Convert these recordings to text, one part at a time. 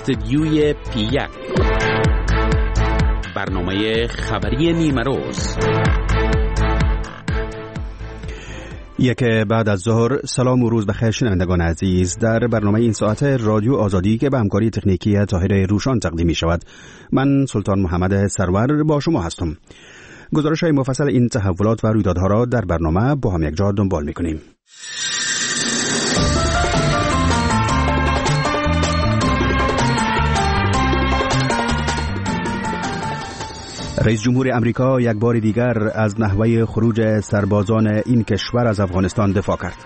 استدیوی پی1 برنامه خبری نیمه روز. یک بعد از ظهر. سلام و روز بخیر شنوندگان عزیز. در برنامه این ساعت رادیو آزادی که به همکاری تکنیکی طاهر روشان تقدیم می شود، من سلطان محمد سرور با شما هستم. گزارش های مفصل این تحولات و رویدادها را در برنامه با هم یک جا دنبال می کنیم. رئیس جمهور امریکا یک بار دیگر از نحوه خروج سربازان این کشور از افغانستان دفاع کرد.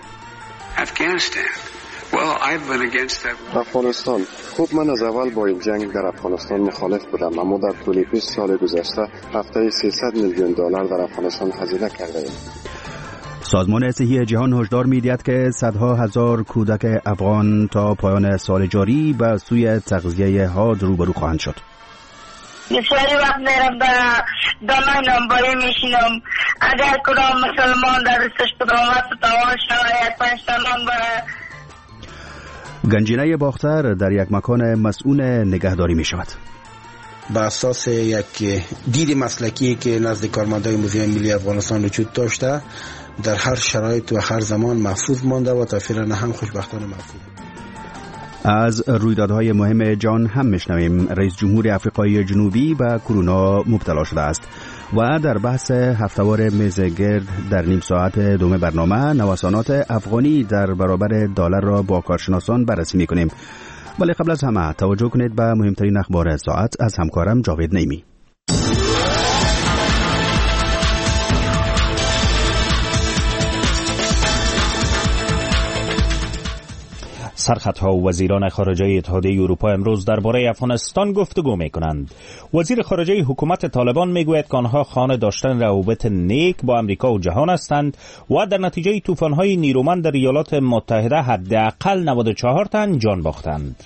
افغانستان. خوب، من از اول با این جنگ در افغانستان مخالف بودم، اما در طول 20 سال گذشته هفته‌ای $300 میلیون در افغانستان هزینه کرده ایم. سازمان صحی جهان هشدار می‌دهد که صدها هزار کودک افغان تا پایان سال جاری به سوی تغذیه حاد روبرو خواهند شد. بسیاری وقت میرم دامن نمبایی میشینم، اگر کدام مسلمان در رسش کدام وقت توان شاید 5 سالان بره. گنجینه باختر در یک مکان مسئول نگهداری می شود. بر اساس یک دید مسلکی که نزد کارمندان موزیم ملی افغانستان وجود داشته، در هر شرایط و هر زمان محفوظ مانده و تا فعلا هم خوشبختانه محفوظ. از رویدادهای مهم جهان هم میشنویم. رئیس جمهور آفریقای جنوبی به کرونا مبتلا شده است و در بحث هفته‌وار میزگرد در نیم ساعت دوم برنامه نوسانات افغانی در برابر دلار را با کارشناسان بررسی میکنیم. ولی قبل از همه توجه کنید به مهمترین اخبار ساعت از همکارم جاوید نیمی. سرخطها و وزیران خارجه اتحادیه اروپا امروز درباره افغانستان گفتگو می‌کنند. وزیر خارجه حکومت طالبان میگوید که آنها خواهان داشتن روابط نیک با امریکا و جهان هستند و در نتیجه طوفان‌های نیرومند در ایالات متحده حداقل 94 تن جان باختند.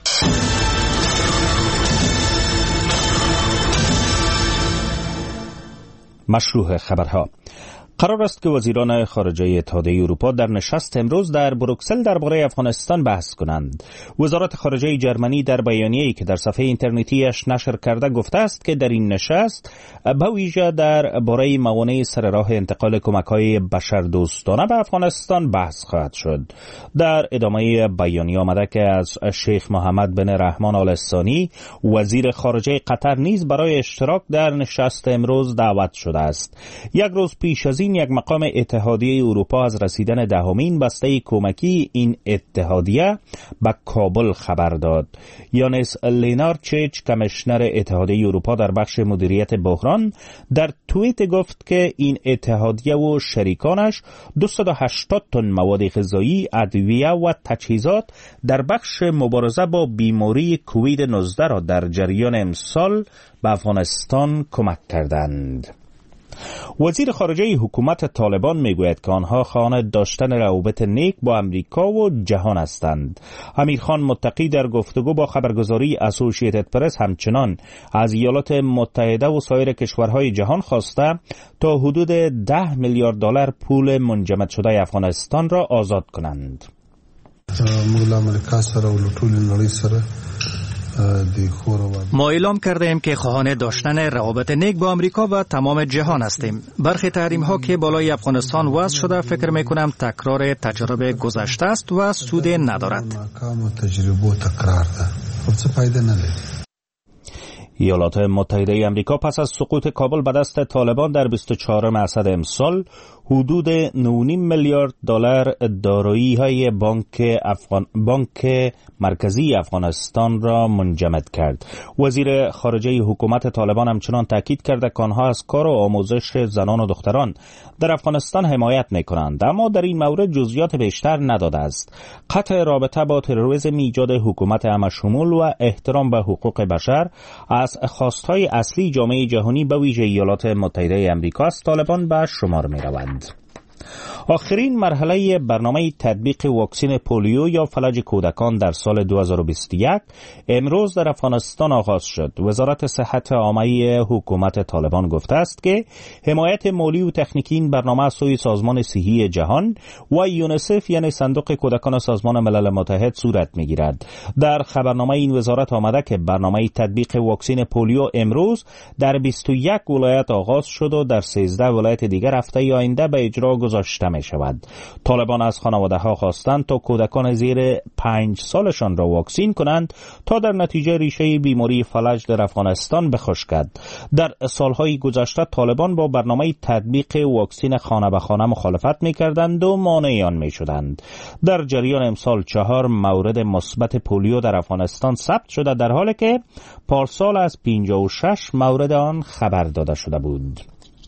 مشروع خبرها. قرار است که وزیران خارجه اتحادیه اروپا در نشست امروز در بروکسل درباره افغانستان بحث کنند. وزارت خارجه جرمنی در بیانیه‌ای که در صفحه اینترنتیش نشر کرده گفته است که در این نشست به ویژه درباره موانع سر راه انتقال کمک‌های بشردوستانه به افغانستان بحث خواهد شد. در ادامه بیانیه آمده که از شیخ محمد بن رحمان آل ثانی وزیر خارجه قطر نیز برای اشتراک در نشست امروز دعوت شده است. یک روز پیش از یک مقام اتحادیه اروپا از رسیدن دهمین بسته کمکی این اتحادیه به کابل خبر داد. یانس لینارچیچ کمیشنر اتحادیه اروپا در بخش مدیریت بحران در توییت گفت که این اتحادیه و شریکانش 280 تن مواد غذایی، ادویه و تجهیزات در بخش مبارزه با بیماری کووید 19 را در جریان امسال به افغانستان کمک کردند. وزیر خارجه حکومت طالبان میگوید که آنها خواهان داشتن روابط نیک با امریکا و جهان هستند. امیرخان متقی در گفتگو با خبرگزاری اسوسییتد پرس همچنان از ایالات متحده و سایر کشورهای جهان خواسته تا حدود $10 میلیارد پول منجمد شده افغانستان را آزاد کنند. ما اعلام کرده ایم که خواهان داشتن روابط نیک با امریکا و تمام جهان هستیم. برخی تحریم ها که بالای افغانستان وضع شده فکر می کنم تکرار تجربه گذشته است و سود ندارد. ایالات متحده امریکا پس از سقوط کابل به دست طالبان در 24 اسد امسال حدود $9.5 میلیارد دارایی‌های بانک مرکزی افغانستان را منجمد کرد. وزیر خارجه حکومت طالبان همچنان تاکید کرده که آنها از کار و آموزش زنان و دختران در افغانستان حمایت می‌کنند، اما در این مورد جزئیات بیشتر نداده است. قطع رابطه با تروریسم، ایجاد حکومت همشمول و احترام به حقوق بشر از خواستهای اصلی جامعه جهانی به ویژه ایالات متحده امریکا است طالبان به شمار می‌روند. آخرین مرحله برنامه تطبیق واکسن پولیو یا فلج کودکان در سال 2021 امروز در افغانستان آغاز شد. وزارت صحت عامه حکومت طالبان گفته است که حمایت مالی و تکنیکی این برنامه از سوی سازمان صحی جهان و یونیسف یعنی صندوق کودکان سازمان ملل متحد صورت می‌گیرد. در خبرنامه این وزارت آمده که برنامه تطبیق واکسن پولیو امروز در 21 ولایت آغاز شد و در 13 ولایت دیگر هفته آینده به اجرا گذاشته می شود. طالبان از خانواده ها خواستند تا کودکان زیر 5 سالشان را واکسین کنند تا در نتیجه ریشه بیماری فلج در افغانستان بخشکد. در سالهای گذشته طالبان با برنامه تطبیق واکسین خانه به خانه مخالفت می کردند و مانع آن می شدند. در جریان امسال 4 مورد مثبت پولیو در افغانستان ثبت شده در حالی که پارسال از 56 مورد آن خبر داده شده بود.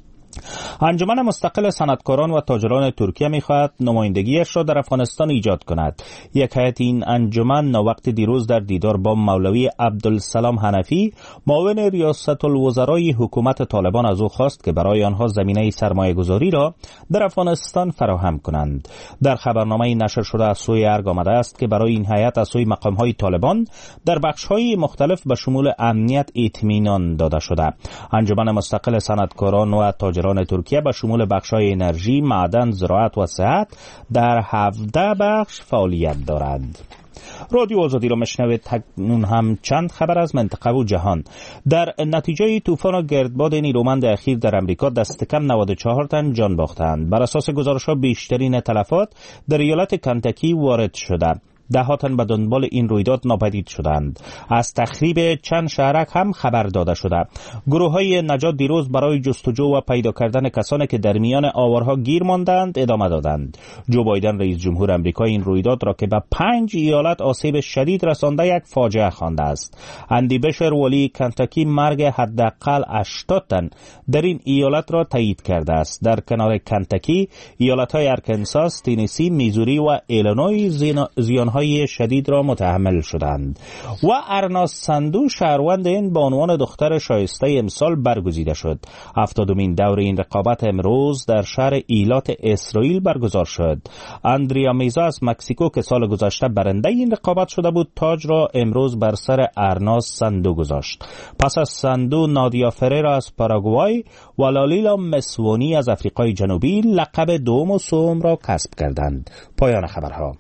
انجمن مستقل صنعتکاران و تاجران ترکیه می‌خواهد نمایندگیش را در افغانستان ایجاد کند. یک هیئت این انجمن وقت دیروز در دیدار با مولوی عبدالسلام حنفی معاون ریاست الوزرای حکومت طالبان از او خواست که برای آنها زمینه سرمایه‌گذاری را در افغانستان فراهم کنند. در خبرنامه نشر شده از سوی ارگ آمده است که برای این هیئت از سوی مقام‌های طالبان در بخش‌های مختلف به شمول امنیت اطمینان داده شده. انجمن مستقل صنعتکاران و تاجران ترکیه به شمول بخش‌های انرژی، معدن، زراعت و صحت در 17 بخش فعالیت دارد. رادیو آزادی را میشنوید. تکنون هم چند خبر از منطقه و جهان. در نتیجه طوفان و گردباد نیرومند اخیر در امریکا دست کم 94 تن جان باختند. بر اساس گزارش‌ها بیشترین تلفات در ایالت کنتاکی وارد شده. 10 تن به دنبال این رویداد ناپدید شدند. از تخریب چند شهرک هم خبر داده شده. گروه‌های نجات دیروز برای جستجو و پیدا کردن کسانی که در میان آوارها گیر ماندند ادامه دادند. جو بایدن رئیس جمهور آمریکا این رویداد را که به 5 ایالت آسیب شدید رسانده یک فاجعه خوانده است. اندی بشر ولی کنتاکی مرگ حداقل 80 تن در این ایالت را تایید کرده است. در کنار کنتاکی ایالت‌های ارکنساس، تنسی، میزوری و ایلینوی زیان‌های شدید را متحمل شدند. و ارناس سندو شهروند این به عنوان دختر شایسته امسال برگزیده شد. 70مین دور این رقابت امروز در شهر ایلات اسرائیل برگزار شد. اندریا میزا از مکزیکو که سال گذشته برنده این رقابت شده بود تاج را امروز بر سر ارناس سندو گذاشت. پس از سندو نادیا فریر از پاراگوای و لالیلا مسوونی از آفریقای جنوبی لقب دوم و سوم را کسب کردند. پایان خبرها.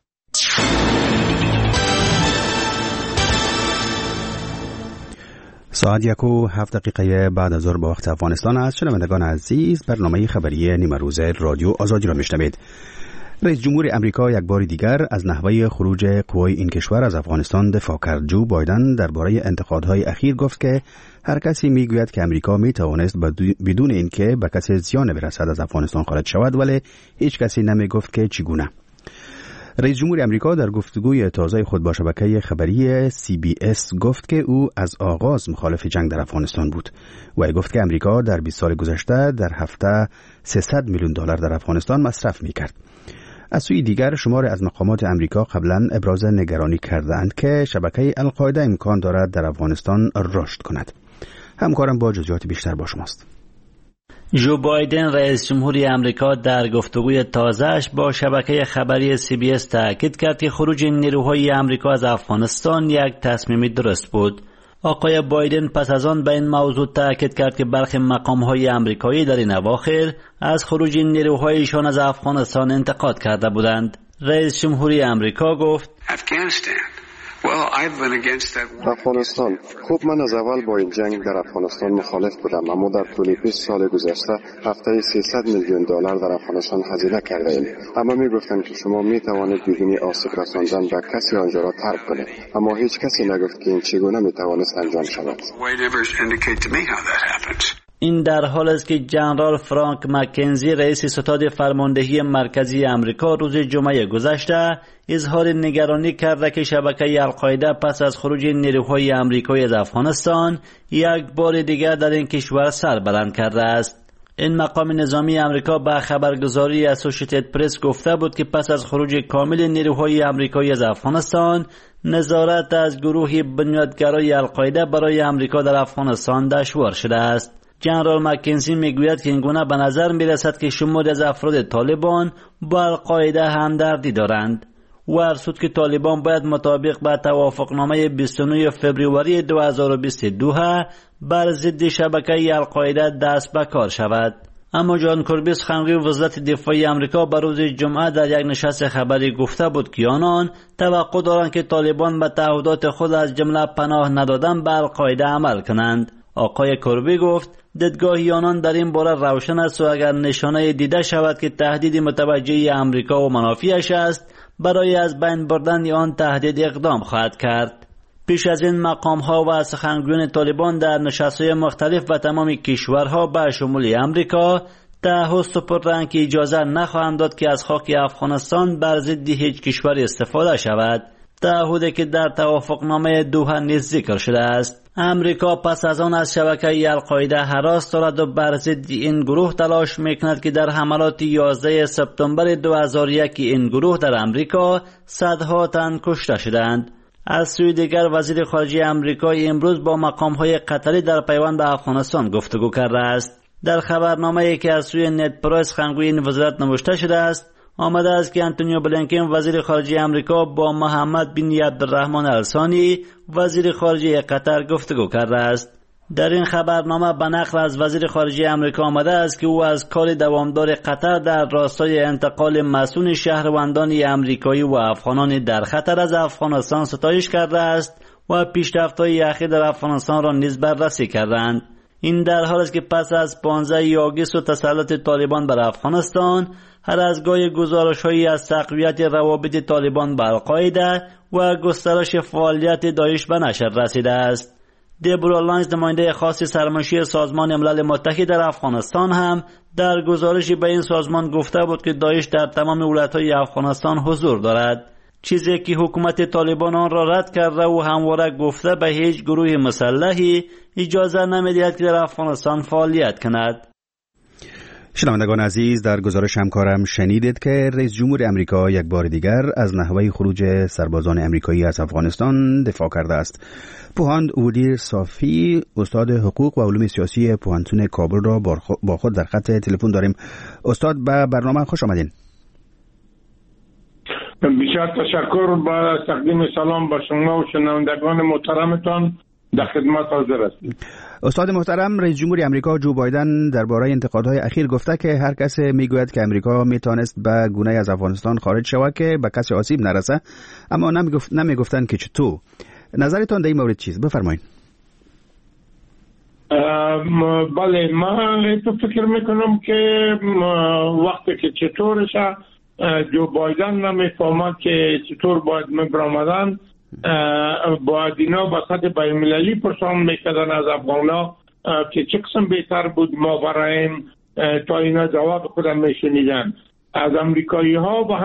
ساعت 1:07 بعد از ظهر به وقت افغانستان است. شنوندگان عزیز، برنامه خبری نیمه روز رادیو آزادی را میشنوید. رئیس جمهور امریکا یک بار دیگر از نحوه خروج قوای این کشور از افغانستان دفاع کرد. جو بایدن درباره انتقادهای اخیر گفت که هر کسی میگوید که امریکا میتوانست بدون اینکه به کسی زیان برسد از افغانستان خارج شود، ولی هیچ کسی نمیگفت که چگونه. رئیس جمهور امریکا در گفتگوی تازه خود با شبکه خبری CBS گفت که او از آغاز مخالف جنگ در افغانستان بود و گفت که امریکا در 20 سال گذشته در هفته $300 میلیون در افغانستان مصرف میکرد. از سوی دیگر شمار از مقامات امریکا قبلا ابراز نگرانی کردند که شبکه القاعده امکان دارد در افغانستان رشد کند. همکارم با جزئیات بیشتر با شماست. جو بایدن رئیس جمهوری امریکا در گفتگوی تازه‌اش با شبکه خبری CBS تاکید کرد که خروج نیروهای امریکا از افغانستان یک تصمیم درست بود. آقای بایدن پس از آن به این موضوع تاکید کرد که برخی مقام‌های امریکایی در این اواخر از خروج نیروهایشان از افغانستان انتقاد کرده بودند. رئیس جمهوری امریکا گفت: افغانستان. خب من از اول با این جنگ در افغانستان مخالف بودم، اما در طول 20 سال گذشته هفته $300 میلیون در افغانستان هزینه کرده ایم. اما می گفتند که شما می توانید بدون آسیب رساندن به کسی آنجا را ترک کنید، اما هیچ کسی نگفت که این چگونه می توانست انجام شود. این در حال است که جنرال فرانک مکنزی رئیس ستاد فرماندهی مرکزی امریکا روز جمعه گذشته اظهار نگرانی کرده که شبکه القاعده پس از خروج نیروهای امریکایی از افغانستان یک بار دیگر در این کشور سر بلند کرده است. این مقام نظامی امریکا به خبرگزاری اسوسییتد پرس گفته بود که پس از خروج کامل نیروهای امریکایی از افغانستان نظارت از گروه بنیادگرای القاعده برای امریکا در افغانستان دشوار شده است. جنرال مکنزی میگوید که اینگونه به نظر میرسد که شماری از افراد طالبان با القاعده همدردی دارند. او افزود که طالبان باید مطابق با توافقنامه 29 فوریه 2022 بر ضد شبکه القاعده دست به کار شود. اما جان کربی سخنگوی وزارت دفاع آمریکا بر روز جمعه در یک نشست خبری گفته بود که آنان توقع دارند که طالبان به تعهدات خود از جمله پناه ندادن به القاعده عمل کنند. آقای کربی گفت دیدگاه آنان در این باره روشن است و اگر نشانه دیده شود که تهدید متوجه آمریکا و منافعش است، برای از بین بردن آن تهدید اقدام خواهد کرد. پیش از این مقام‌ها و سخنگویان طالبان در نشست‌های مختلف و تمام کشورها به شمول آمریکا تعهد سپردند که اجازه نخواهند داد که از خاک افغانستان بر ضد هیچ کشور استفاده شود. تعهدی که در توافقنامه دوحه نیز ذکر شده است. امریکا پس از آن از شبکه القاعده هراس دارد و بر ضد این گروه تلاش میکند که در حملات 11 سپتامبر 2001 این گروه در امریکا صدها تن کشته شدند. از سوی دیگر وزیر خارجه امریکا امروز با مقام‌های قطری در پیوند به افغانستان گفتگو کرده است. در خبرنامه‌ای که از سوی نت پرایس سخنگوی این وزارت نوشته شده است، آمده است که انتونیو بلینکن وزیر خارجه امریکا با محمد بن عبدالرحمن الثانی وزیر خارجه قطر گفتگو کرده است. در این خبرنامه به نقل از وزیر خارجه امریکا آمده است که او از کار دوامدار قطر در راستای انتقال مسئول شهروندان امریکایی و افغانان در خطر از افغانستان ستایش کرده است و پیشرفت‌های اخیر در افغانستان را نیز بررسی کردند. این در حالی است که پس از 15 آگوست و تسلط طالبان بر افغانستان، هر از گاهی گزارش‌هایی از تقویت روابط طالبان با القاعده و گسترش فعالیت داعش به نشر رسیده است. دیبورا لانز، نماینده خاص سرمنشی سازمان ملل متحد در افغانستان، هم در گزارشی به این سازمان گفته بود که داعش در تمام ولایت‌های افغانستان حضور دارد، چیزی که حکومت طالبان آن را رد کرده و همواره گفته به هیچ گروه مسلحی اجازه نمی‌دهد که در افغانستان فعالیت کند. شنوندگان عزیز، در گزارش همکارم شنیدید که رئیس جمهور امریکا یک بار دیگر از نحوه خروج سربازان امریکایی از افغانستان دفاع کرده است. پوهاند اودیر صافی، استاد حقوق و علوم سیاسی پوهنتون کابل را با خود در خط تلفن داریم. استاد، به برنامه خوش آمدین. بسیار تشکر. با تقدیم سلام با شما و شنوندگان محترمتان در خدمت حاضر هستیم. استاد محترم، رئیس جمهور امریکا جو بایدن درباره انتقادهای اخیر گفته که هر کس میگوید که امریکا میتونست به گونه از افغانستان خارج شود که به کسی آسیب نرسه، اما نمیگفتن که چطور. نظرتان در این مورد چیست؟ بفرمایید. بله، من تو فکر میکنم که وقتی که چطورشه جو بایدن نمیفهمد که چطور باید میبرامدن، باید اینا با سطح بین‌المللی پرسان میکردن از افغانا که چه قسم بهتر بود ما برایم، تا اینا جواب خودم میشنیدن. از امریکایی ها به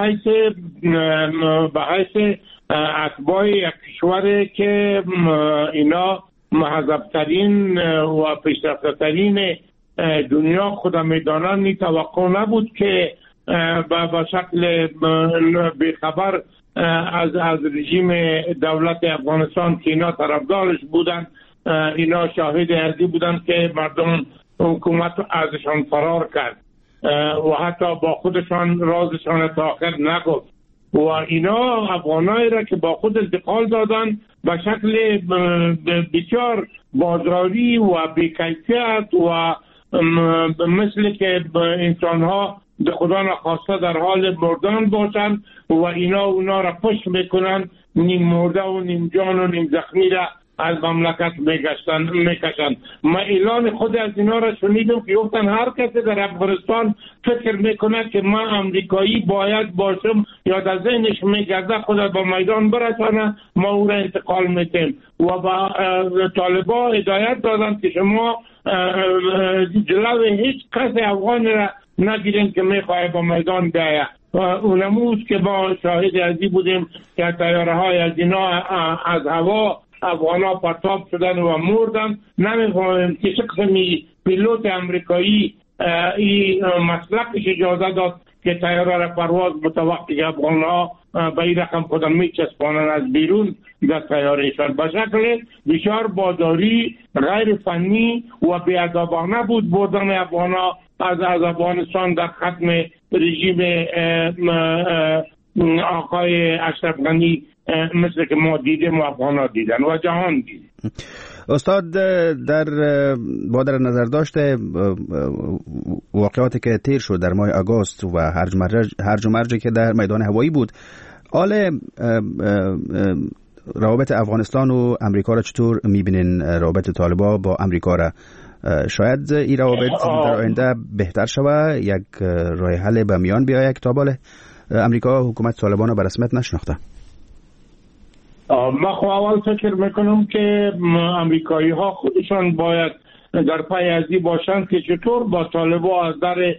حیث اتباع یک کشوری که اینا مهذبترین و پیشرفته‌ترین دنیا خودم میدانن، این توقع نبود که به شکل بیخبر از رژیم دولت افغانستان که اینا طرفدارش بودن، اینا شاهد ارضی بودن که مردم حکومت ازشان فرار کرد و حتی با خودشان رازشان تا آخر نگفت و اینا افغانایی را که با خود انتقال دادن به شکل بسیار بازاری و بی‌کیفیت و مثل که انسان‌ها به خدا نخواسته در حال مردن باشند و اینا اونا را پشت میکنن، نیم مرده و نیم جان و نیم زخمی را از مملکت میکشند. ما اعلان خود از اینا را شنیدم که گفتن هر کسی در افغانستان فکر میکنه که من امریکایی باید باشم یا در ذهنش میگرده خود با میدان برسانه، ما او را انتقال میتیم و با طالبان هدایت دادن که شما جلو هیچ کسی افغان را نگیرین که میخواه با میدان بیایه. اونموز که ما شاهد ازی بودیم که تیاره های از اینا از هوا افغانا پرتاب شدن و مردن. نمیفهمیم که چه قسمی پیلوت امریکایی این مسلکش اجازه داد که طیاره را پرواز متوقع که افغان‌ها به این رقم خودم میچسبانند از بیرون در طیارهشان. به شکل بسیار بازاری غیر فنی و بی‌ادبانه بود بردن افغان‌ها از افغانستان در ختم رژیم آقای اشرف غنی، مثل که ما دیدیم و افغان‌ها دیدن و جهان دید. استاد، با در نظر داشته واقعاتی که تیر شد در ماه آگوست و هرج و مرجی که در میدان هوایی بود، حال روابط افغانستان و امریکا را چطور میبینین؟ روابط طالبان با امریکا را شاید این روابط در آینده بهتر شود، یک راه حل به میان بیاید که تا بالا امریکا حکومت طالبان را به رسمیت نشناخته؟ من خب اول فکر میکنم که امریکایی ها خودشان باید در پای ازی باشند که چطور با طالبان از در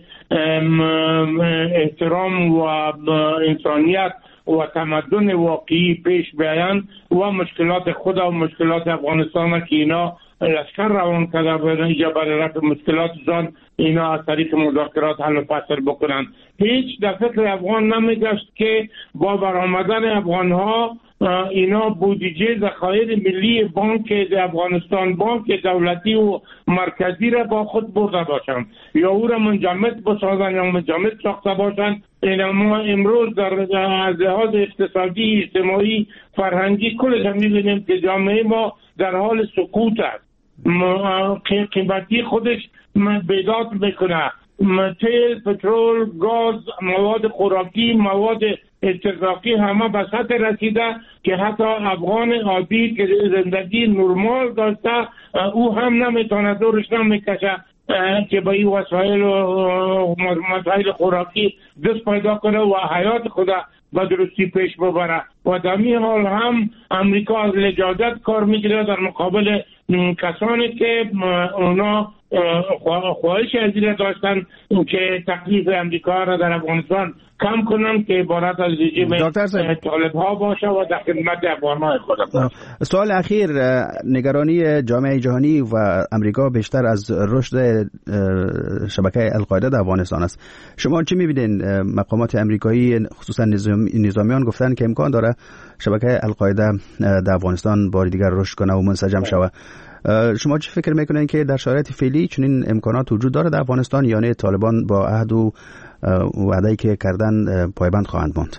احترام و انسانیت و تمدن واقعی پیش بیایند و مشکلات خود و مشکلات افغانستان که اینا لشکر روان کرده برای رفع مشکلاتشان اینا از طریق مذاکرات حل و فصل بکنند. هیچ در فکر افغان نمیگشت که با برآمدن افغانها اینا بودجه ذخایر ملی بانک افغانستان، بانک دولتی و مرکزی را با خود برده باشند یا او را منجمد بسازند یا منجمد ساخته باشند. ما امروز در از لحاظ اقتصادی، اجتماعی، فرهنگی کلش هم می‌بینیم که جامعه ما در حال سقوط است. قیمتی خودش بیداد میکنه، تیل، پترول، گاز، مواد خوراکی، مواد استغراقی همه به سطح رسیده که حتی افغان عادی که زندگی نرمال داشته او هم نمیتونه دورش نمیکشه که با این وسایل و مسائل خوراکی دست پیدا کنه و حیات خود به درستی پیش ببره. و در این حال هم امریکا از لجاجت کار میگیره در مقابل کسانی که اونا خواهش از این داشتن که تکلیف امریکا را در افغانستان کم کنن که عبارت از رژیم طالب ها باشه و در خدمت افغان‌های خود باشه. سوال اخیر، نگرانی جامعه جهانی و امریکا بیشتر از رشد شبکه القاعده در افغانستان است. شما چی می‌بینید؟ مقامات امریکایی خصوصا نظامیان گفتن که امکان داره شبکه القاعده در افغانستان بار دیگر رشد کنه و منسجم شود. شما چه فکر میکنین که در شرایط فعلی چنین امکانات وجود داره در افغانستان یا نه طالبان با عهد و وعده‌ای که کردن پایبند خواهند ماند؟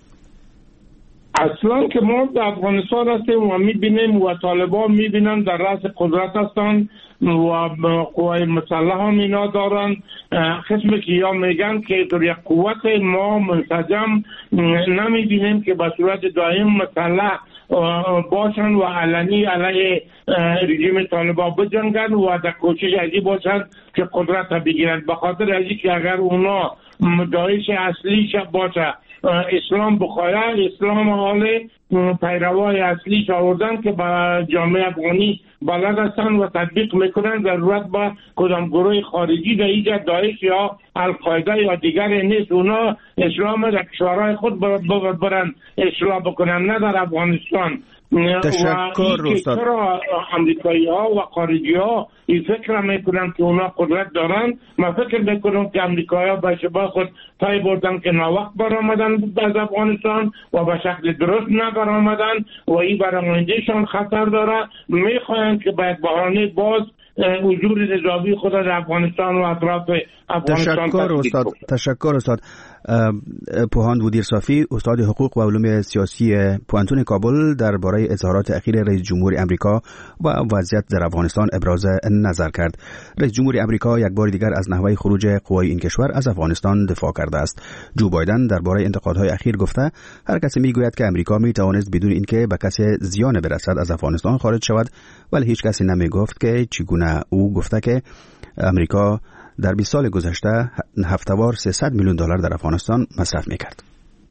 اصلا که ما در افغانستان هستیم و میبینیم و طالبان میبینن در رأس قدرت هستن و قوای مسلح هم اینا دارن. قسمی که یا میگن که در یک قوت ما منسجم نمیبینیم که به صورت دائم مسلح باشن و علنی علیه رژیم طالبان بجنگن و در کوشش ازی باشن که قدرت را بگیرن. به خاطر ازی که اگر اونا داعش اصلی باشه اسلام بخواه، اسلام حال پیروای اصلیش آوردن که با جامعه افغانی بلد هستن و تطبیق میکنن. ضرورت با کدام گروه خارجی در ایجاد داعش یا القاعده یا دیگر نیست. اونا اسلام در کشورهای خود برن اصلاح بکنن، نه در افغانستان. تشکر استاد. چرا امریکایی ها و خارجی ها این فکر میکنن که اونا قدرت دارن؟ من فکر میکنم که امریکایی ها به شبه خود پای بردن که ناوقت برآمدن از افغانستان و به شکل درست نبرآمدن و این برآمدنشان خطر داره. میخواین که باید بهانه باز وجود نظامی خود در افغانستان و اطراف افغانستان. تشکر استاد. پوهاند ودیر صافی، استاد حقوق و علوم سیاسی پوانتون کابل، درباره اظهارات اخیر رئیس جمهور امریکا و وضعیت در افغانستان ابراز نظر کرد. رئیس جمهور امریکا یک بار دیگر از نحوه خروج قوای این کشور از افغانستان دفاع کرده است. جو بایدن درباره انتقادهای اخیر گفته هر کسی میگوید که امریکا میتوانست بدون اینکه به کسی زیان برسد از افغانستان خارج شود، ولی هیچ کسی نمیگفت که چگونه. او گفته که امریکا در 20 سال گذشته هفته‌وار $300 میلیون در افغانستان مصرف میکرد.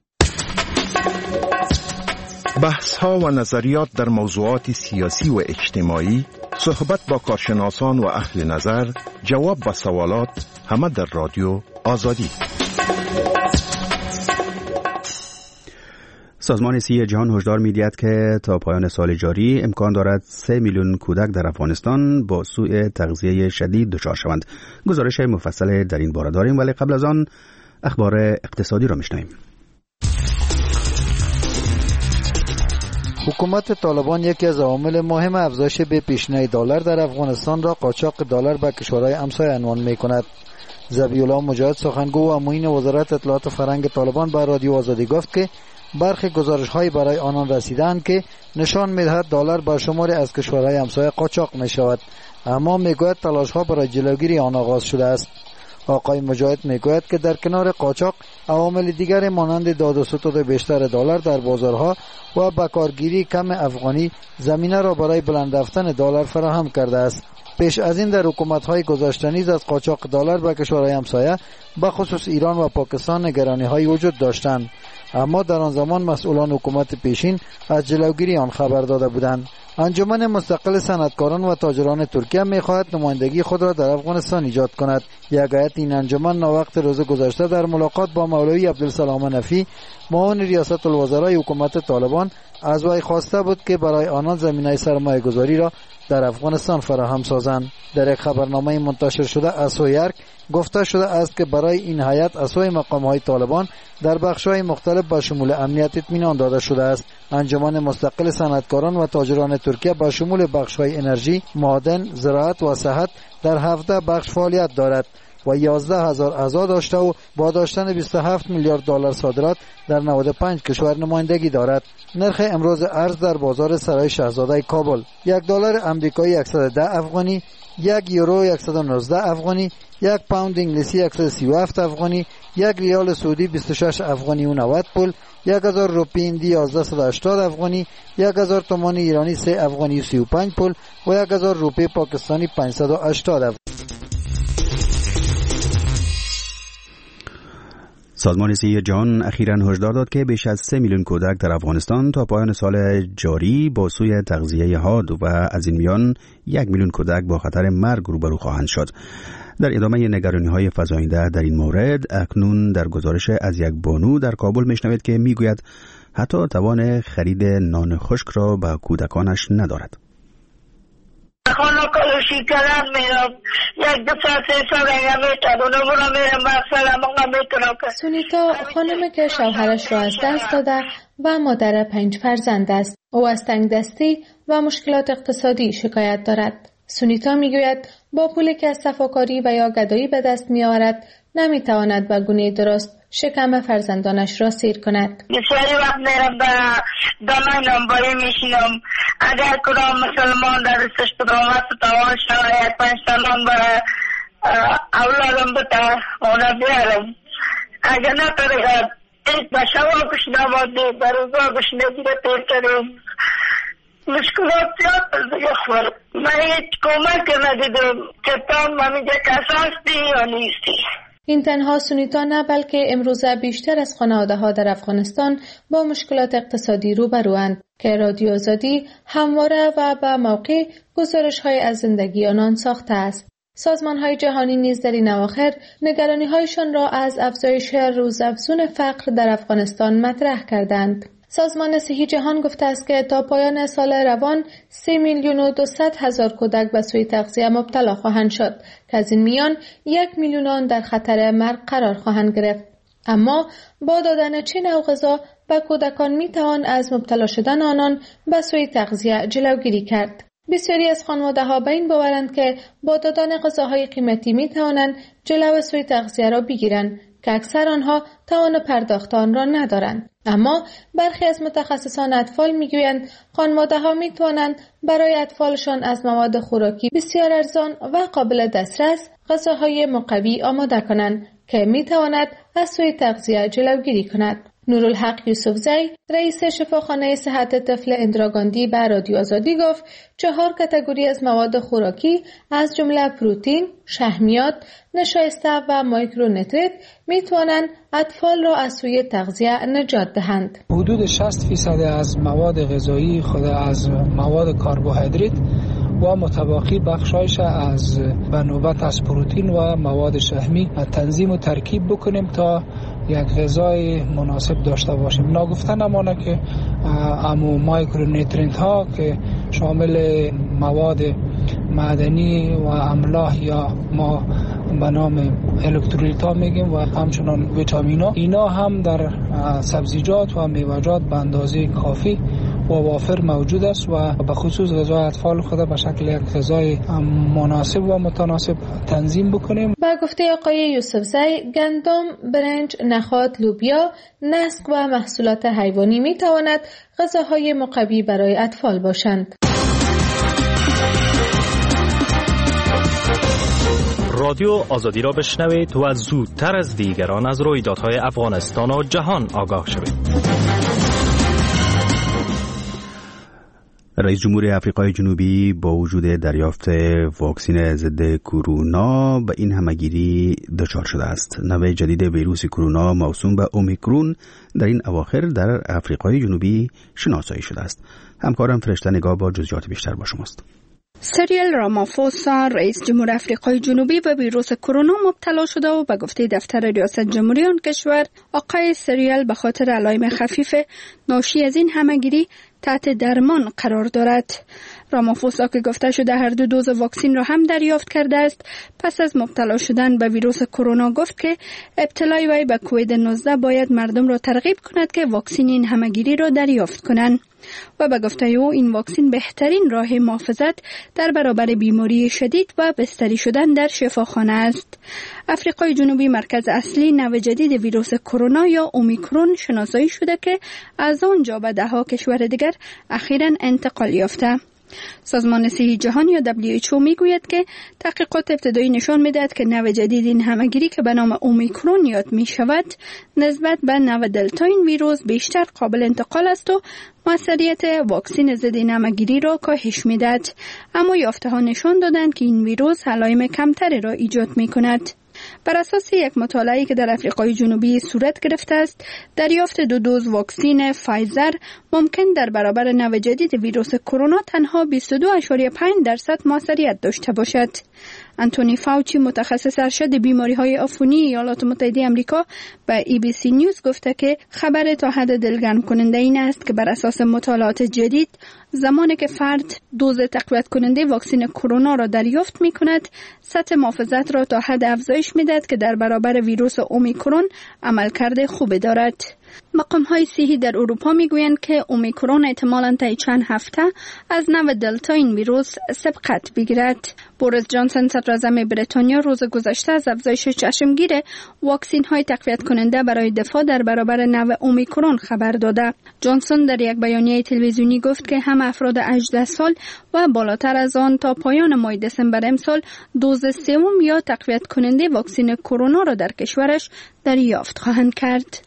بحث‌ها و نظریات در موضوعات سیاسی و اجتماعی، صحبت با کارشناسان و اهل نظر، جواب و سوالات، همه در رادیو آزادی. سازمان صحی جهان هشدار می‌دهد که تا پایان سال جاری امکان دارد 3 میلیون کودک در افغانستان با سوء تغذیه شدید دچار شوند. گزارش مفصل در این باره داریم، ولی قبل از آن اخبار اقتصادی را میشنویم. حکومت طالبان یکی از عوامل مهم افزایش به پیشینه دلار در افغانستان را قاچاق دلار به کشورهای همسایه عنوان می‌کند. ذبیح‌الله مجاهد سخنگو و معین وزارت اطلاعات فرهنگ طالبان به رادیو آزادی گفت که برخی گزارش‌های برای آنان رسیدند که نشان می‌دهد دلار به شماری از کشورهای همسایه قاچاق می‌شود، اما می‌گوید تلاش‌ها برای جلوگیری آن آغاز شده است. آقای مجاهد میگوید که در کنار قاچاق عوامل دیگر مانند داد و ستد بیشتر دلار در بازارها و بکارگیری کم افغانی زمینه را برای بلند رفتن دلار فراهم کرده است. پیش از این در حکومت‌های گذشته نیز از قاچاق دلار به کشورهای همسایه به خصوص ایران و پاکستان نگرانی‌های وجود داشتند، اما در آن زمان مسئولان حکومت پیشین از جلوگیری آن خبر داده بودند. انجمن مستقل صنعتکاران و تاجران ترکیه می‌خواهد نمایندگی خود را در افغانستان ایجاد کند. یک هیئت این انجمن ناوقت روز گذشته در ملاقات با مولوی عبدالسلام نفی، معاون ریاست الوزرای حکومت طالبان، از وی خواسته بود که برای آنان زمینه سرمایه‌گذاری را در افغانستان فراهم سازند. در یک خبرنامه منتشر شده از سوی ارگ گفته شده است که برای این هیئت از سوی مقام‌های طالبان در بخش‌های مختلف به شمول امنیت اطمینان داده شده است. انجمن مستقل صنعتکاران و تاجران ترکیه به شمول بخش‌های انرژی، معادن، زراعت و صحت در 17 بخش فعالیت دارد و 11,000 اعضا داشته و با داشتن 27 میلیارد دلار صادرات در 95 کشور نمایندگی دارد. نرخ امروز ارز در بازار سرای شاهزاده کابل: یک دلار آمریکایی 110 افغانی، یک یورو 119 افغانی، یک پوند انگلیسی 137 افغانی، یک ریال سعودی 26 افغانی و 90 پول، 1000 روپیه هندی 1180 افغانی، 1000 تومان ایرانی 3 افغانی و 35 پول و 1000 روپیه پاکستانی 580 افغانی. سازمان صحی جهان اخیراً هشدار داد که بیش از 3 میلیون کودک در افغانستان تا پایان سال جاری با سوی تغذیه حاد و از این میان 1 میلیون کودک با خطر مرگ روبرو خواهند شد. در ادامه نگرانی‌های فزاینده در این مورد، اکنون در گزارش از یک بانو در کابل میشنوید که میگوید حتی توان خرید نان خشک را به کودکانش ندارد. خانه کلوشی کردن میرم، یک دو ساعت سه ساعت میتونم میرم مثلا میتونم. سونیتا خانمی که شوهرش را از دست داده و مادر 5 فرزند است. او از تنگ دستی و مشکلات اقتصادی شکایت دارد. سونیتا میگوید با پولی که از صفاکاری و یا گدایی به دست میآورد نمیتواند به گونه درست شکم فرزندانش را سیر کند. بسیاری وقت میرم به دانای نانبایی میشینم، اگر کدام مسلمان در دستش کدام هست توان شاید 5 سالان برای اولادم بتا اونا بیارم، اگر نتاره ایک بشوا کش نماده بروزا کش نگیره پیر کریم. مشکلات زیاد دیگه خور من هیچ کمک ندیدم که تام همیجا کساس دی یا نیستی. این تنها سونیتا نه بلکه امروزه بیشتر از خانواده ها در افغانستان با مشکلات اقتصادی روبروند که رادیو آزادی همواره و به موقع گزارش های از زندگی آنان ساخته است. سازمان های جهانی نیز در این اواخر نگرانی هایشان را از افزایش روزافزون فقر در افغانستان مطرح کردند. سازمان صحی جهان گفته است که تا پایان سال روان 3,200,000 کودک به سوء تغذیه مبتلا خواهند شد که از این میان 1 میلیون آن در خطر مرگ قرار خواهند گرفت. اما با دادن چه نوع غذا به کودکان می توان از مبتلا شدن آنان به سوء تغذیه جلوگیری کرد. بسیاری از خانواده ها به این باورند که با دادن غذاهای قیمتی می توانند جلو سوء تغذیه را بگیرند که اکثر آنها توان پرداخت آن را ندارند. اما برخی از متخصصان اطفال میگویند خانواده ها می توانند برای اطفالشان از مواد خوراکی بسیار ارزان و قابل دسترس غذاهای مقوی آماده کنند که می تواند از سوء تغذیه جلوگیری کند. نورالحق یوسفزی رئیس شفاخانه صحت طفل اندراگاندی به رادیو آزادی گفت 4 کاتگوری از مواد خوراکی از جمله پروتئین، شحمیات، نشایسته و مایکرونیتریت می توانند اطفال را از سوء تغذیه نجات دهند. حدود 60% از مواد غذایی خود از مواد کربوهیدرات و متباقی بخشایش از به نوبت از پروتئین و مواد شحمی تنظیم و ترکیب بکنیم تا یک غذای مناسب داشته باشیم. ناگفته نمانه که امو مایکرونیترینت ها که شامل مواد معدنی و املاح یا ما به نام الکترولیت ها میگیم و همچنان ویتامین ها، اینا هم در سبزیجات و میوه‌جات به اندازه کافی و وافر موجود است و به خصوص غذای اطفال خود به شکل یک غذای مناسب و متناسب تنظیم بکنیم. با گفته آقای یوسفزی، گندم، برنج، نخود، لوبیا، نسک و محصولات حیوانی می تواند غذاهای مقوی برای اطفال باشند. رادیو آزادی را بشنوید و زودتر از دیگران از رویدادهای افغانستان و جهان آگاه شوید. رئیس جمهور آفریقای جنوبی با وجود دریافت واکسن ضد کرونا به این همگیری دچار شده است. نوع جدید ویروس کرونا موسوم به اومیکرون در این اواخر در آفریقای جنوبی شناسایی شده است. همکارم فرشته نگاه با جزئیات بیشتر با شماست. سیریل رامافوسا رئیس جمهور آفریقای جنوبی به ویروس کرونا مبتلا شده و به گفته دفتر ریاست جمهوری آن کشور، آقای سیریل به خاطر علائم خفیف ناشی از این همگیری تحت درمان قرار دارد. رامافوسا که گفته شده هر دو دوز واکسن را هم دریافت کرده است، پس از مبتلا شدن به ویروس کرونا گفت که ابتلای وی به کووید 19 باید مردم را ترغیب کند که واکسن این همگیری را دریافت کنند و به گفته او این واکسن بهترین راه محافظت در برابر بیماری شدید و بستری شدن در شفاخانه است. آفریقای جنوبی مرکز اصلی نوع جدید ویروس کرونا یا اومیکرون شناسایی شده که از آنجا به ده‌ها کشور دیگر اخیراً انتقال یافته. سازمان صحی جهان یا WHO میگوید که تحقیقات ابتدایی نشان میدهد که نوع جدید این همگیری که به نام اومیکرون یاد می شود نسبت به نوع دلتا این ویروس بیشتر قابل انتقال است و موثریت واکسن ضد این همگیری را کاهش میدهد. اما یافته‌ها نشان دادند که این ویروس علائم کمتری را ایجاد می کند. بر اساس یک مطالعه‌ای که در آفریقای جنوبی صورت گرفته است، دریافت 2 دوز واکسن فایزر ممکن در برابر نوع جدید ویروس کرونا تنها 22.5% موثریت داشته باشد. انتونی فاوچی متخصص ارشد بیماری‌های عفونی ایالات متحده آمریکا به ABC نیوز گفته که خبر تا حد دلگرم کننده این است که بر اساس مطالعات جدید زمانی که فرد دوز تقویت کننده واکسن کرونا را دریافت می‌کند، سطح محافظت را تا حد افزایش می‌دهد که در برابر ویروس اومیکرون عملکرد خوبی دارد. مقام‌های صحی در اروپا میگویند که اومیکرون احتمالاً تا چند هفته از نوع دلتا این ویروس سبقت بگیرد. بوریس جانسون صدراعظم بریتانیا روز گذشته از افزایش چشمگیر واکسن‌های تقویت کننده برای دفاع در برابر نوع اومیکرون خبر داده. جانسون در یک بیانیه تلویزیونی گفت که هم افراد 18 سال و بالاتر از آن تا پایان ماه دسامبر امسال دوز سوم یا تقویت کننده واکسن کرونا را در کشورش دریافت خواهند کرد.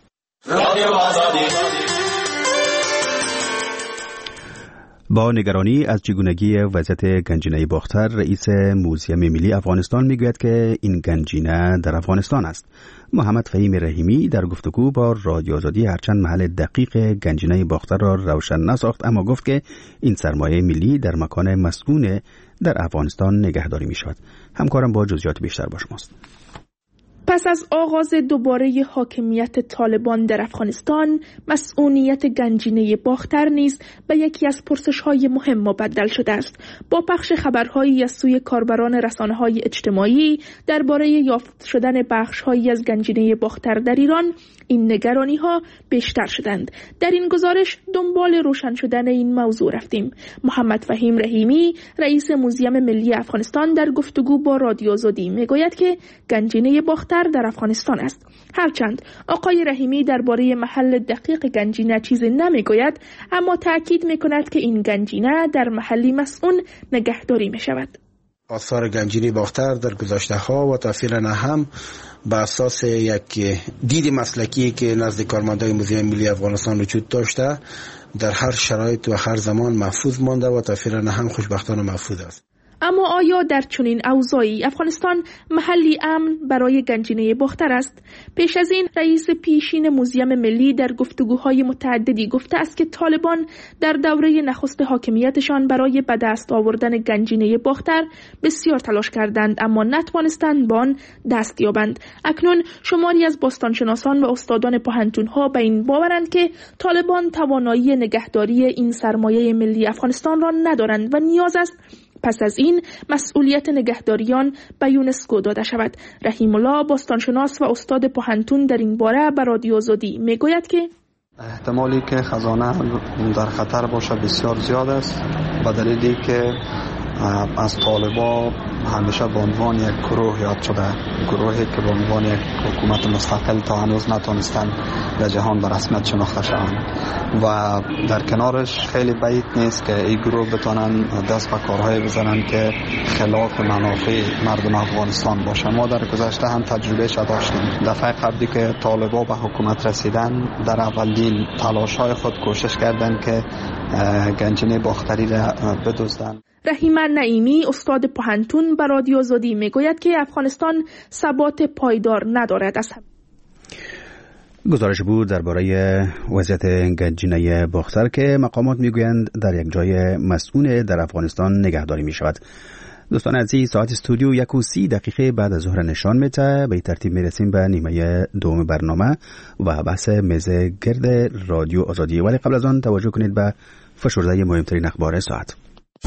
با نگرانی از چگونگی وضعیت گنجینه باختر، رئیس موزیم ملی افغانستان میگوید که این گنجینه در افغانستان است. محمد فهیم رحیمی در گفتگو با رادیو آزادی هرچند محل دقیق گنجینه باختر را روشن نساخت، اما گفت که این سرمایه ملی در مکان مسکون در افغانستان نگهداری می شود. همکارم با جزئیات بیشتر با شماست. پس از آغاز دوباره حاکمیت طالبان در افغانستان، مسئولیت گنجینه باختر نیز به یکی از پرسش‌های مهم مبدل شده است. با پخش خبرهایی از سوی کاربران رسانه‌های اجتماعی درباره یافت شدن بخش‌هایی از گنجینه باختر در ایران، این نگرانی‌ها بیشتر شدند. در این گزارش دنبال روشن شدن این موضوع رفتیم. محمد فهیم رحیمی، رئیس موزیم ملی افغانستان، در گفتگو با رادیو آزادی میگوید که گنجینه باختر در افغانستان است. هرچند آقای رحیمی درباره محل دقیق گنجینه چیزی نمیگوید، اما تاکید میکند که این گنجینه در محلی مسئول نگهداری میشود. آثار گنجینه باختر در گذشته ها و تا فعلا هم به اساس یک دید مسلکی که نزد کارمندان موزیم ملی افغانستان وجود داشته، در هر شرایط و هر زمان محفوظ مانده و تا فعلا هم خوشبختانه محفوظ است. اما آیا در چنین اوضاعی افغانستان محلی امن برای گنجینه باختر است؟ پیش از این رئیس پیشین موزیم ملی در گفتگوهای متعددی گفته است که طالبان در دوره نخست حاکمیتشان برای به دست آوردن گنجینه باختر بسیار تلاش کردند، اما نتوانستند به آن دست یابند. اکنون شماری از باستانشناسان و استادان پوهنتون‌ها به این باورند که طالبان توانایی نگهداری این سرمایه ملی افغانستان را ندارند و نیاز است پس از این مسئولیت نگهداریان به یونسکو داده شود. رحیم الله باستانشناس و استاد پوهنتون در این باره به رادیو آزادی میگوید که احتمالی که خزانه در خطر باشه بسیار زیاد است، به دلیلی که از طالبا همیشه به عنوان یک گروه یاد شده، گروهی که به عنوان یک حکومت مستقل تا هنوز نتونستن در جهان به رسمیت شناخته شوند و در کنارش خیلی بعید نیست که این گروه بتونن دست به کارهای بزنن که خلاف منافع مردم افغانستان باشه. ما در گذشته هم تجربهش داشتیم. دفعه قبلی که طالبا به حکومت رسیدن، در اولین تلاش‌های خود کوشش کردند که گنجینه باختری را بدزدند. رحیم نعیمی استاد پوهنتون به رادیو آزادی میگوید که افغانستان ثبات پایدار ندارد. گزارش بود درباره وضعیت گنجینه باختر که مقامات میگویند در یک جای مسئول در افغانستان نگهداری می شود. دوستان عزیز، ساعت استودیو 1:30 بعد از ظهر نشان میده. به ترتیب میرسیم به نیمه دوم برنامه و بحث میزه گرد رادیو آزادی، ولی قبل از آن توجه کنید به فشرده مهمترین اخبار ساعت.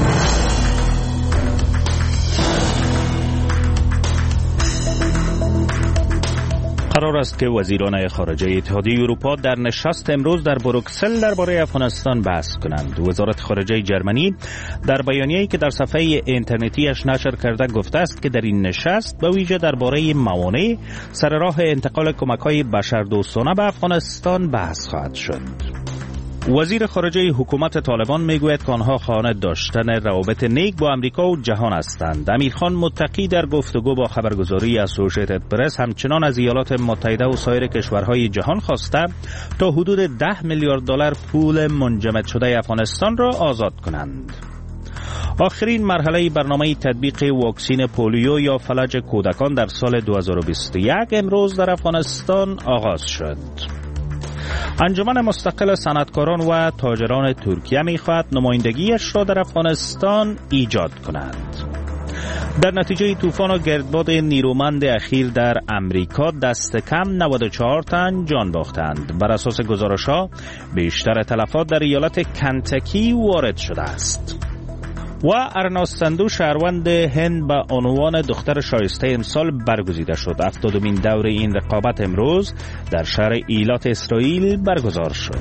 قرار است که وزیران خارجه اتحادیه اروپا در نشست امروز در بروکسل درباره افغانستان بحث کنند. وزارت خارجه جرمنی در بیانیه‌ای که در صفحه اینترنتیش نشر کرده گفته است که در این نشست به ویژه درباره موانع سر راه انتقال کمک‌های بشردوستانه به افغانستان بحث خواهد شد. وزیر خارجه حکومت طالبان میگوید که آنها خواهان داشتن روابط نیک با امریکا و جهان هستند. امیرخان متقی در گفتگو با خبرگزاری اسوسییتد پرس همچنان از ایالات متحده و سایر کشورهای جهان خواسته تا حدود 10 میلیارد دلار پول منجمد شده افغانستان را آزاد کنند. آخرین مرحله برنامه تطبیق واکسین پولیو یا فلج کودکان در سال 2021 امروز در افغانستان آغاز شد. انجمن مستقل صنعتکاران و تاجران ترکیه می‌خواهد نمایندگیش را در افغانستان ایجاد کند. در نتیجه طوفان و گردباد نیرومند اخیر در امریکا دست کم 94 تن جان باختند. بر اساس گزارش‌ها بیشتر تلفات در ایالت کنتکی وارد شده است. و ارناس سندو شهروند هند به عنوان دختر شایسته امسال برگزیده شد. 70مین دور این رقابت امروز در شهر ایلات اسرائیل برگزار شد.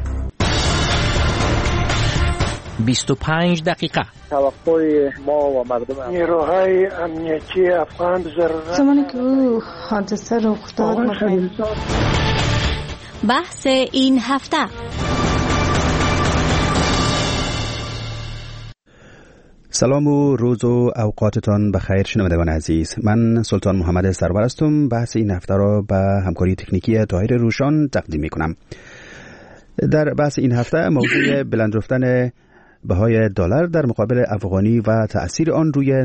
25 دقیقه توقع ما و مردم نیروهای امنیتی افغان ضرورت زمانی که او حادثه رخ داد. بحث این هفته. سلام و روز و اوقاتتان بخیر شنوندگان عزیز. من سلطان محمد سرور هستم. بحث این هفته را به همکاری تکنیکی طاهر روشان تقدیم می کنم. در بحث این هفته موضوع بلند رفتن بهای دلار در مقابل افغانی و تأثیر آن روی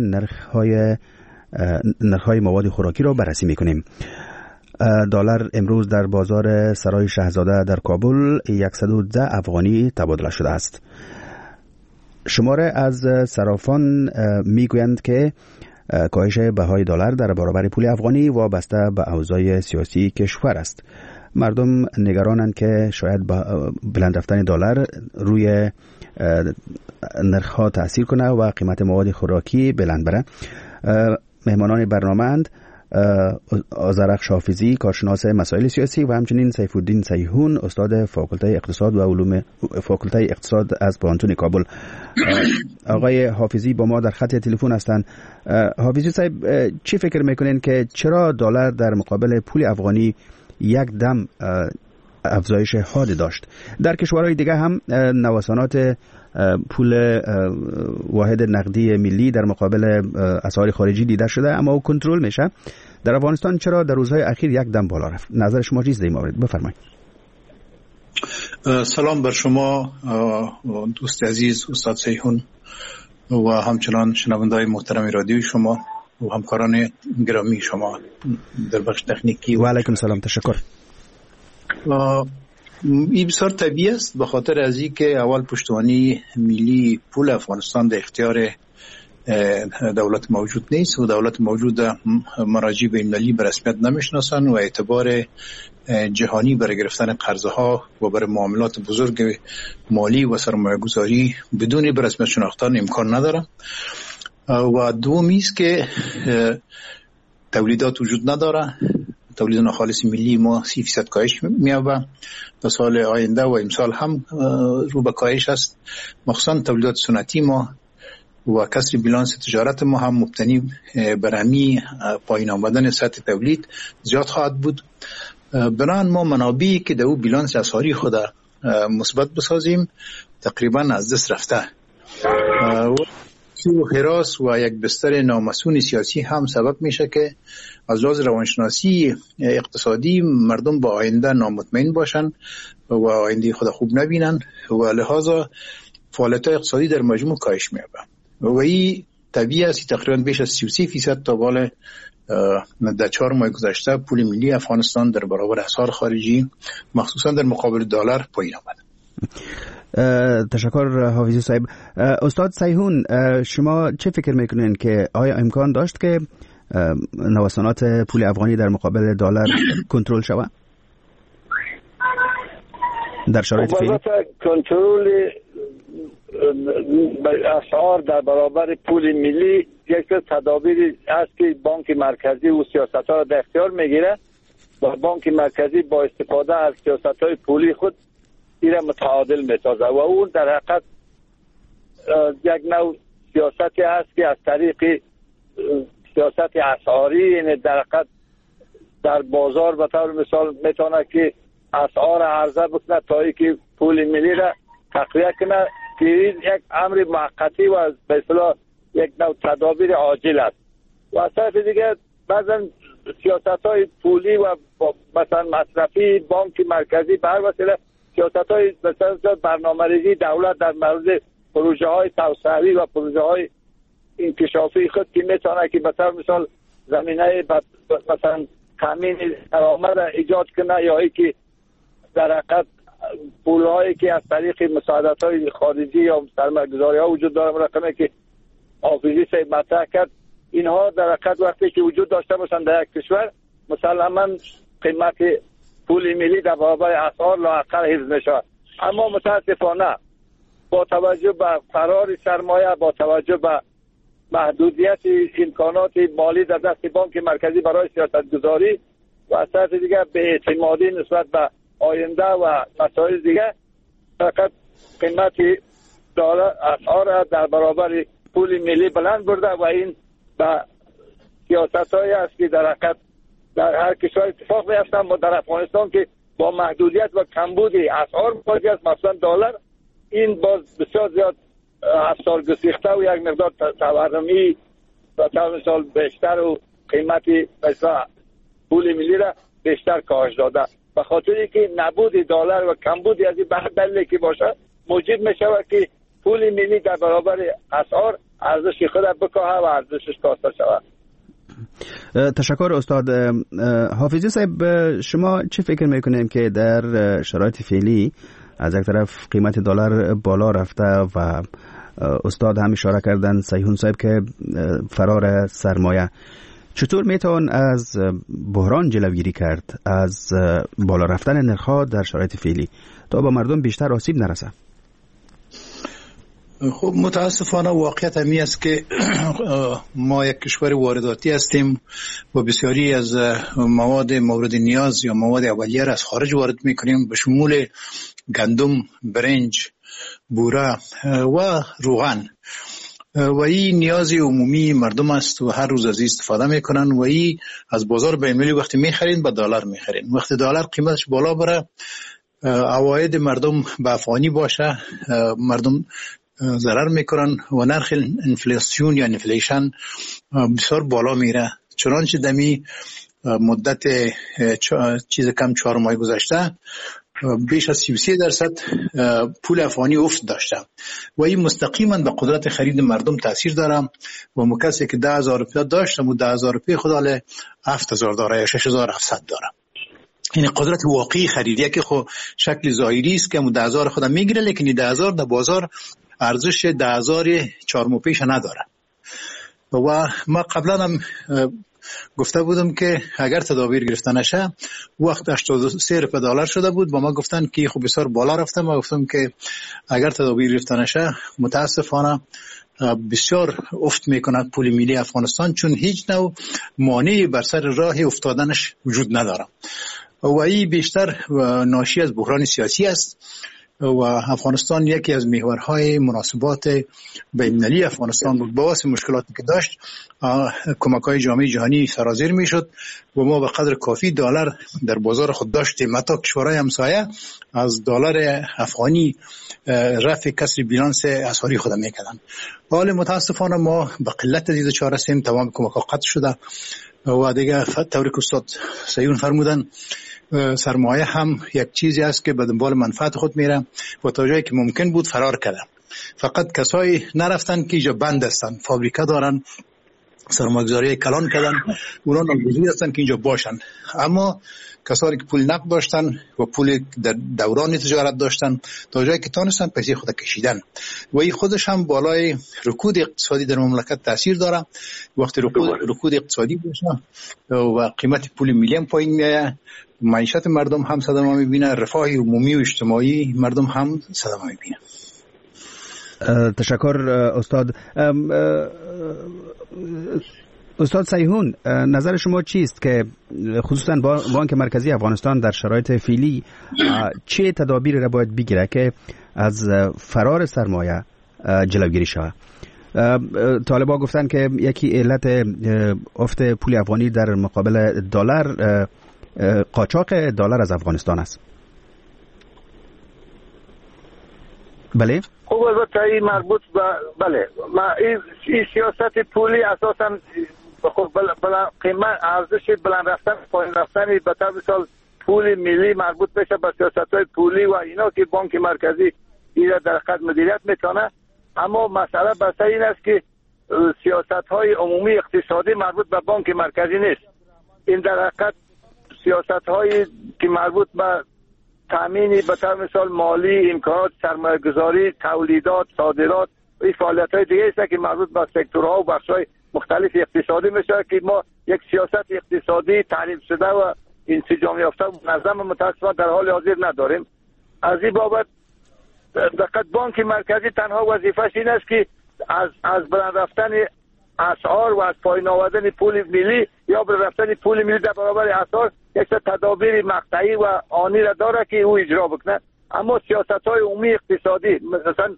نرخ‌های مواد خوراکی را بررسی می کنیم. دلار امروز در بازار سرای شاهزاده در کابل 110 افغانی تبادله شده است. شماره از صرافان میگویند که کاهش بهای دلار در برابر پول افغانی وابسته به اوضاع سیاسی کشور است. مردم نگرانند که شاید بلند رفتن دلار روی نرخ‌ها تأثیر کنه و قیمت مواد خوراکی بلند بره. مهمانان برنامه‌اند آذرخش حافظی، کارشناس مسائل سیاسی و همچنین سیف الدین سیحون، استاد فاکولته اقتصاد و علوم فاکولته اقتصاد از پوهنتون کابل. آقای حافظی با ما در خط تلفن هستند. حافظی صاحب، چی فکر میکنین که چرا دلار در مقابل پول افغانی یک دم افزایش حاد داشت؟ در کشورهای دیگه هم نوسانات پول واحد نقدی ملی در مقابل اسعار خارجی دیده شده، اما او کنترل میشه. در افغانستان چرا در روزهای اخیر یک دم بالا رفت؟ نظر شما چیست در این مورد؟ بفرمایید. سلام بر شما دوست عزیز استاد سیحون و همچنان شنونده‌های محترم رادیوی شما و همکاران گرامی شما در بخش تکنیکی. و علیکم سلام، تشکر. این بسیار طبیعی است به خاطر از این که اول پشتوانی ملی پول افغانستان در اختیار دولت موجود نیست و دولت موجود مراجع بین‌المللی به رسمیت نمیشناسند و اعتبار جهانی برای گرفتن قرضها و برای معاملات بزرگ مالی و سرمایه‌گذاری بدون به رسمیت شناختن امکان نداره. و دومی است که تولیدات وجود نداره. تولید ناخالص ملی ما 30% کاهش می‌یابه تا سال آینده و امسال هم رو به کاهش است. مخصوصا تولیدات سنتی ما و کسر بیلانس تجارت ما هم مبتنی بر همی پایین آمدن سطح تولید زیاد خواهد بود. بنابراین ما منابعی که در بیلانس اسعاری خود مثبت بسازیم تقریبا از دست رفته. و حراس و یک بستر نامسئول سیاسی هم سبب میشه که از لحاظ روانشناسی اقتصادی مردم با آینده نامطمئن باشن و آینده خود خوب نبینن و لحاظا فعالیت اقتصادی در مجموع کاهش می‌یابه و این طبیعی است. تقریبا بیش از 33% تا بال در 4 ماه گذشته پول ملی افغانستان در برابر اسعار خارجی مخصوصا در مقابل دلار پایین آمد. تشکر حافظی صاحب. استاد سیحون، شما چه فکر میکنین که آیا امکان داشت که نوسانات پول افغانی در مقابل دلار کنترل شود در شرایط فعلی؟ کنترل اسعار در برابر پول ملی یک تدابیری است که بانک مرکزی و سیاست‌ها را در اختیار میگیره و بانک مرکزی با استفاده از سیاست‌های پولی خود این را متعادل میسازه و اون در حقیقت یک نوع سیاستی است که از طریق سیاست اسعاری، یعنی در حقیقت در بازار به طور مثال میتونه که اسعار عرضه بکنه تا اینکه پول ملی را تقویت کنه که یک امر موقتی و به اصطلاح یک نوع تدابیر عاجل است. و از طرف دیگه بعضا سیاست‌های پولی و مثلا مصرفی بانک مرکزی به هر وسیله سیاست‌های مثلا برنامه‌ریزی دولت در مورد پروژه‌های توسعه‌ای و پروژه‌های انکشافی خود که میتونه که به طور مثال زمینه مثلا تامین درآمد ایجاد کنه یا اینکه در حقیقت پول‌هایی که از طریق مساعدت‌های خارجی یا سرمایه‌گذاری‌ها وجود داره رقمی که حافظی صاحب مطرح کرد، اینها در حقیقت وقتی که وجود داشته باشند در یک کشور مسلماً قیمت پول ملی در برابر اسعار لااقل حفظ میشه. اما متاسفانه با توجه به فرار سرمایه، با توجه به محدودیت امکانات مالی در دست بانک مرکزی برای سیاستگذاری و از طرف دیگه به اعتمادی نسبت به آینده و مسائل دیگه فقط قیمت دلار اسعار در برابر پول ملی بلند برده و این به سیاست‌هایی است که در حقیقت در هر کشور اتفاق میفته. ما در افغانستان که با محدودیت و کمبود اسعار مواجه است، مثلا دلار این باز بسیار زیاد افسار گسیخته و یک مقدار تورمی و طور مثال بیشتر و قیمت مثلا پول ملی را بیشتر کاهش داده. به خاطری که نبود دلار و کمبود از این دلیلی که باشه موجب میشه که پول ملی در برابر اسعار ارزش خود بکاهه و ارزشش کاسته شود. تشکر استاد. حافظی صاحب، شما چه فکر میکنیم که در شرایط فعلی از یک طرف قیمت دلار بالا رفته و استاد هم اشاره کردن سیحون صاحب که فرار سرمایه، چطور میتوان از بحران جلوگیری کرد از بالا رفتن نرخ‌ها در شرایط فعلی تا با مردم بیشتر آسیب نرسه؟ خب متاسفانه واقعیت همی است که ما یک کشور وارداتی هستیم و بسیاری از مواد مورد نیاز یا مواد اولیه را از خارج وارد میکنیم به شمول گندم، برنج، بوره و روغن و این نیاز عمومی مردم است و هر روز از این استفاده میکنن و این از بازار بین‌المللی وقتی میخرین با دلار میخرین. وقتی دلار قیمتش بالا بره عواید مردم به افغانی باشه مردم ضرر میکنن و نرخ انفلیسیون یا انفلیشن بسیار بالا میره. چنانچه دمی مدت چیز کم 4 ماه گذشته بیش از 33% پول افغانی افت داشته و این مستقیما به قدرت خرید مردم تاثیر داره و کسی که 10,000 روپیه داشته و 10,000 روپیه خود حالا 7,000 داره یا 6,700 داره. این قدرت واقعی خریدیه که خب شکل ظاهری است که 10,000 خود میگیره لیکن 10,000 در بازار ارزش 10,000 4 ماه پیش نداره. و ما قبلا هم گفته بودم که اگر تدابیر گرفته نشه وقت 83 روپیه دلار شده بود. با ما گفتن که خب بسیار بالا رفته. ما گفتم که اگر تدابیر گرفته نشه متاسفانه بسیار افت میکند پول ملی افغانستان، چون هیچ نوع مانعی بر سر راه افتادنش وجود نداره و این بیشتر ناشی از بحران سیاسی است و افغانستان یکی از محورهای مناسبات بین‌المللی افغانستان بود. با واسه مشکلاتی که داشت کمک‌های جامعه جهانی سرازیر میشد و ما به قدر کافی دلار در بازار خود داشتیم. حتی کشورهای همسایه از دلار افغانی رفع کسر بیلانس اسعاری خود میکردن. حال متاسفانه ما به قلت دید چاره هستیم. تمام کمک‌ها قطع شده و دیگه طوری که استاد سیون فرمودن سرمایه هم یک چیزی است که به دنبال منفعت خود میره و تا جایی که ممکن بود فرار کرده. فقط کسایی نرفتن که اینجا بند هستن، فابریکه دارن، سرمایه‌گذاری کلان کردن، اونا ناگزیر هستن که اینجا باشن. اما کسانی که پول نقد داشتن و پول در دوران تجارت داشتن تا جایی که تونستن پیسه خود کشیدن و این خودش هم بالای رکود اقتصادی در مملکت تاثیر داره. وقتی رکود اقتصادی باشه و قیمت پول ملی هم پایین میاد، معیشت مردم هم صدمه میبینه، رفاه عمومی و اجتماعی مردم هم صدمه میبینه. تشکر استاد. استاد سیهون، نظر شما چیست که خصوصا بانک مرکزی افغانستان در شرایط فعلی چه تدابیری را باید بگیره که از فرار سرمایه جلوگیری شود؟ طالبان گفتن که یکی علت افت پول افغانی در مقابل دلار قاچاق دلار از افغانستان است. بله. خب البته این مربوط به بله این سیاست پولی اساسا خب قیمت ارزش بلند رفتن پایین رفتن به طور مثال پول ملی مربوط بشه به سیاست‌های پولی و اینا که بانک مرکزی اینا در خدمت مدیریت میکنه. اما مسئله بس این است که سیاست‌های عمومی اقتصادی مربوط به بانک مرکزی نیست. این در حقیقت سیاست‌هایی که مربوط به تامینی به طور مثال مالی، امکانات سرمایه‌گذاری، تولیدات، صادرات و این فعالیت‌های دیگه است که مربوط به سکتورها و بخش‌های مختلف اقتصادی میشه که ما یک سیاست اقتصادی تعریف شده و انسجام یافته و منظم متأسفانه در حال حاضر نداریم. از این بابت دقیق بانک مرکزی تنها وظیفه‌اش این است که از بلند رفتن اسعار و از پایین آوردن پول ملی یا بلند رفتن پول ملی در برابر اسعار یک تدابیر مقطعی و آنی را داره که او اجرا بکنه. اما سیاست‌های عمومی اقتصادی مثلا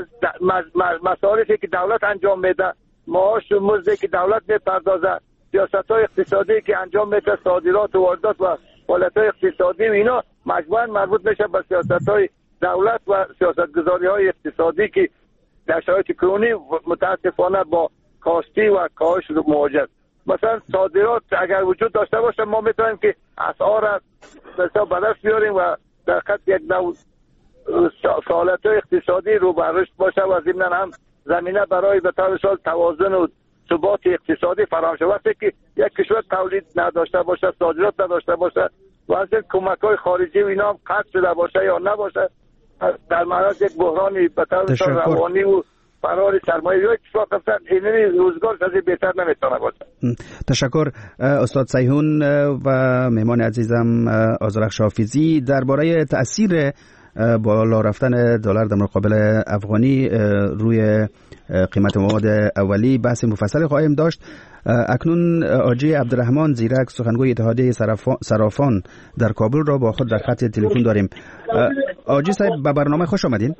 مصارفی که دولت انجام میده، معاش و مزدی که دولت میپردازه، سیاست‌های اقتصادی که انجام میده، صادرات و واردات و فعالیت‌های اقتصادی و اینا مجموعاً مربوط میشه به سیاست‌های دولت و سیاست‌گذاری‌های اقتصادی که در شرایط کرونی متأسفانه با کاستی و کاهش مواجه. مثلا صادرات اگر وجود داشته باشه ما میتونیم که اسعار را به دست بیاریم و در خط یک نوع فعالیت‌های اقتصادی رو به رشد باشه و ضمناً هم زمینه برای به طور مثال توازن و ثبات اقتصادی فراهم شود. وقتی که یک کشور تولید نداشته باشه، صادرات نداشته باشه و از کمک‌های خارجی و اینا هم قطع شده باشه یا نباشه، در معرض یک بحرانی به طور مثال روانی و فرار سرمایه یا اتفاق افتاد اینی روزگار کسی بهتر نمیتونه باشه. تشکر استاد سیهون و مهمان عزیزم آذرخش حافظی. درباره تأثیر بالا رفتن دلار در مقابل افغانی روی قیمت مواد اولی بحث مفصل خواهیم داشت. اکنون آجی عبدالرحمن زیرک سخنگوی اتحادیه صرافان در کابل را با خود در خط تلفن داریم. آجی صاحب به برنامه خوش آمدین.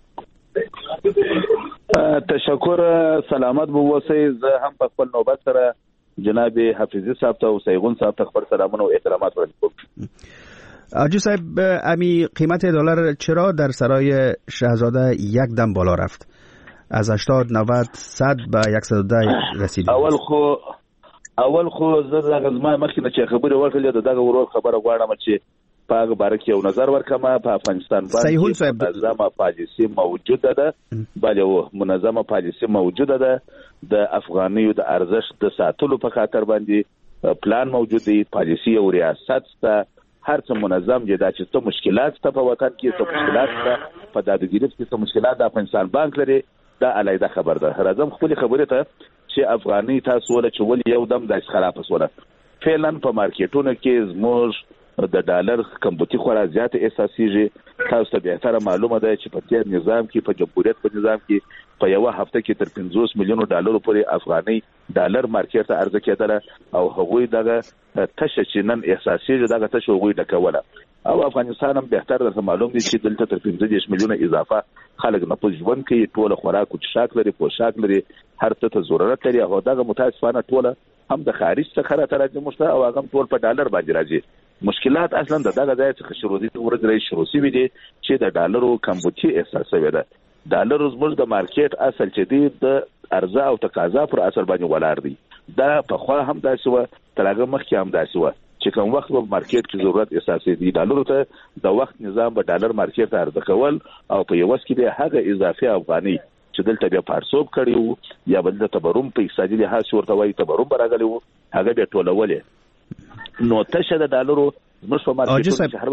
تشکر، سلامت بواسه. زه هم په خپل نوبت سره جناب حفیظی صاحب ته او سیغون صاحب ته خپل سلامونه او احترامات وړاندې کوم. آجی صاحب، امی قیمت دلار چرا در سرای شاهزاده یک دم بالا رفت؟ از 80 90 100 به 110 رسید. اول خو زه دغه زما مخکې نه چې خبره ورکړل دغه ورور خبره غواړم چې پاغ بارک یو نظر ورکما په افغانستان باندې منظمه پالیسي موجوده ده. بله منظمه پالیسي موجوده ده د افغانیو د ارزښت د ساتلو په خاطر باندې پلان موجود دی، پالیسي او ریاست ته هر څه منظم دي. دا چې څه مشکلات ته په وطن کې څه مشکلات ته په دادګیری کې څه مشکلات د افغانستان بانک لري دا علیده خبر ده. راځم خپل خبره ته چې افغاني تاسو ول چې ول یو دم د خلاف وسوله فعلا په مارکیټونو کې زموږ د ډالر کمبوتي خورا زیات احساسيږي. تاسو ته به تر معلومه ده چې په تیر نظام کې په جمهوریت په نظام کې په یو هفته کې تر 50 میلیون ډالر پورې افغاني ډالر مارکیټ ته عرضه کېدله او هغوی دغه تشه چې نن احساسيږي دغه تشه هغوی ډکوله. او افغانستان هم به تر معلوم دي چې دلته تر 15 میلیون اضافه خلک نه په ژوند کې ټول خوراک او شاک لري پوشاک لري هر څه ته ضرورت لري. هغه دغه متاسفانه ټول هم د خارج څخه راځي مشته او هغه ټول په ډالر باندې راځي. مشکلات اصلا دغه ځای څخه شروع دي ورته شروع شي دي چې د ډالرو کمبوتي احساسوي ده. ډالر زموږ د مارکیټ اصل چې دی د عرضه او تقاضا پر اثر باندې ولاړ دی. دا په خوا هم داسې و ترغه مخکې هم داسې و چې کوم وخت په مارکیټ کې ضرورت احساسي دي ډالرو ته د وخت نظام به ډالر مارکیټ ته عرضه کول او په یو وخت کې به هغه اضافي افغاني چې دلته بیا پارسوب کړیو یا بل د تبرم په اقتصادي لحاظ ورته وایي تبرم براغلی وو هغه به ټولولې نو تشه د ډالرو آجی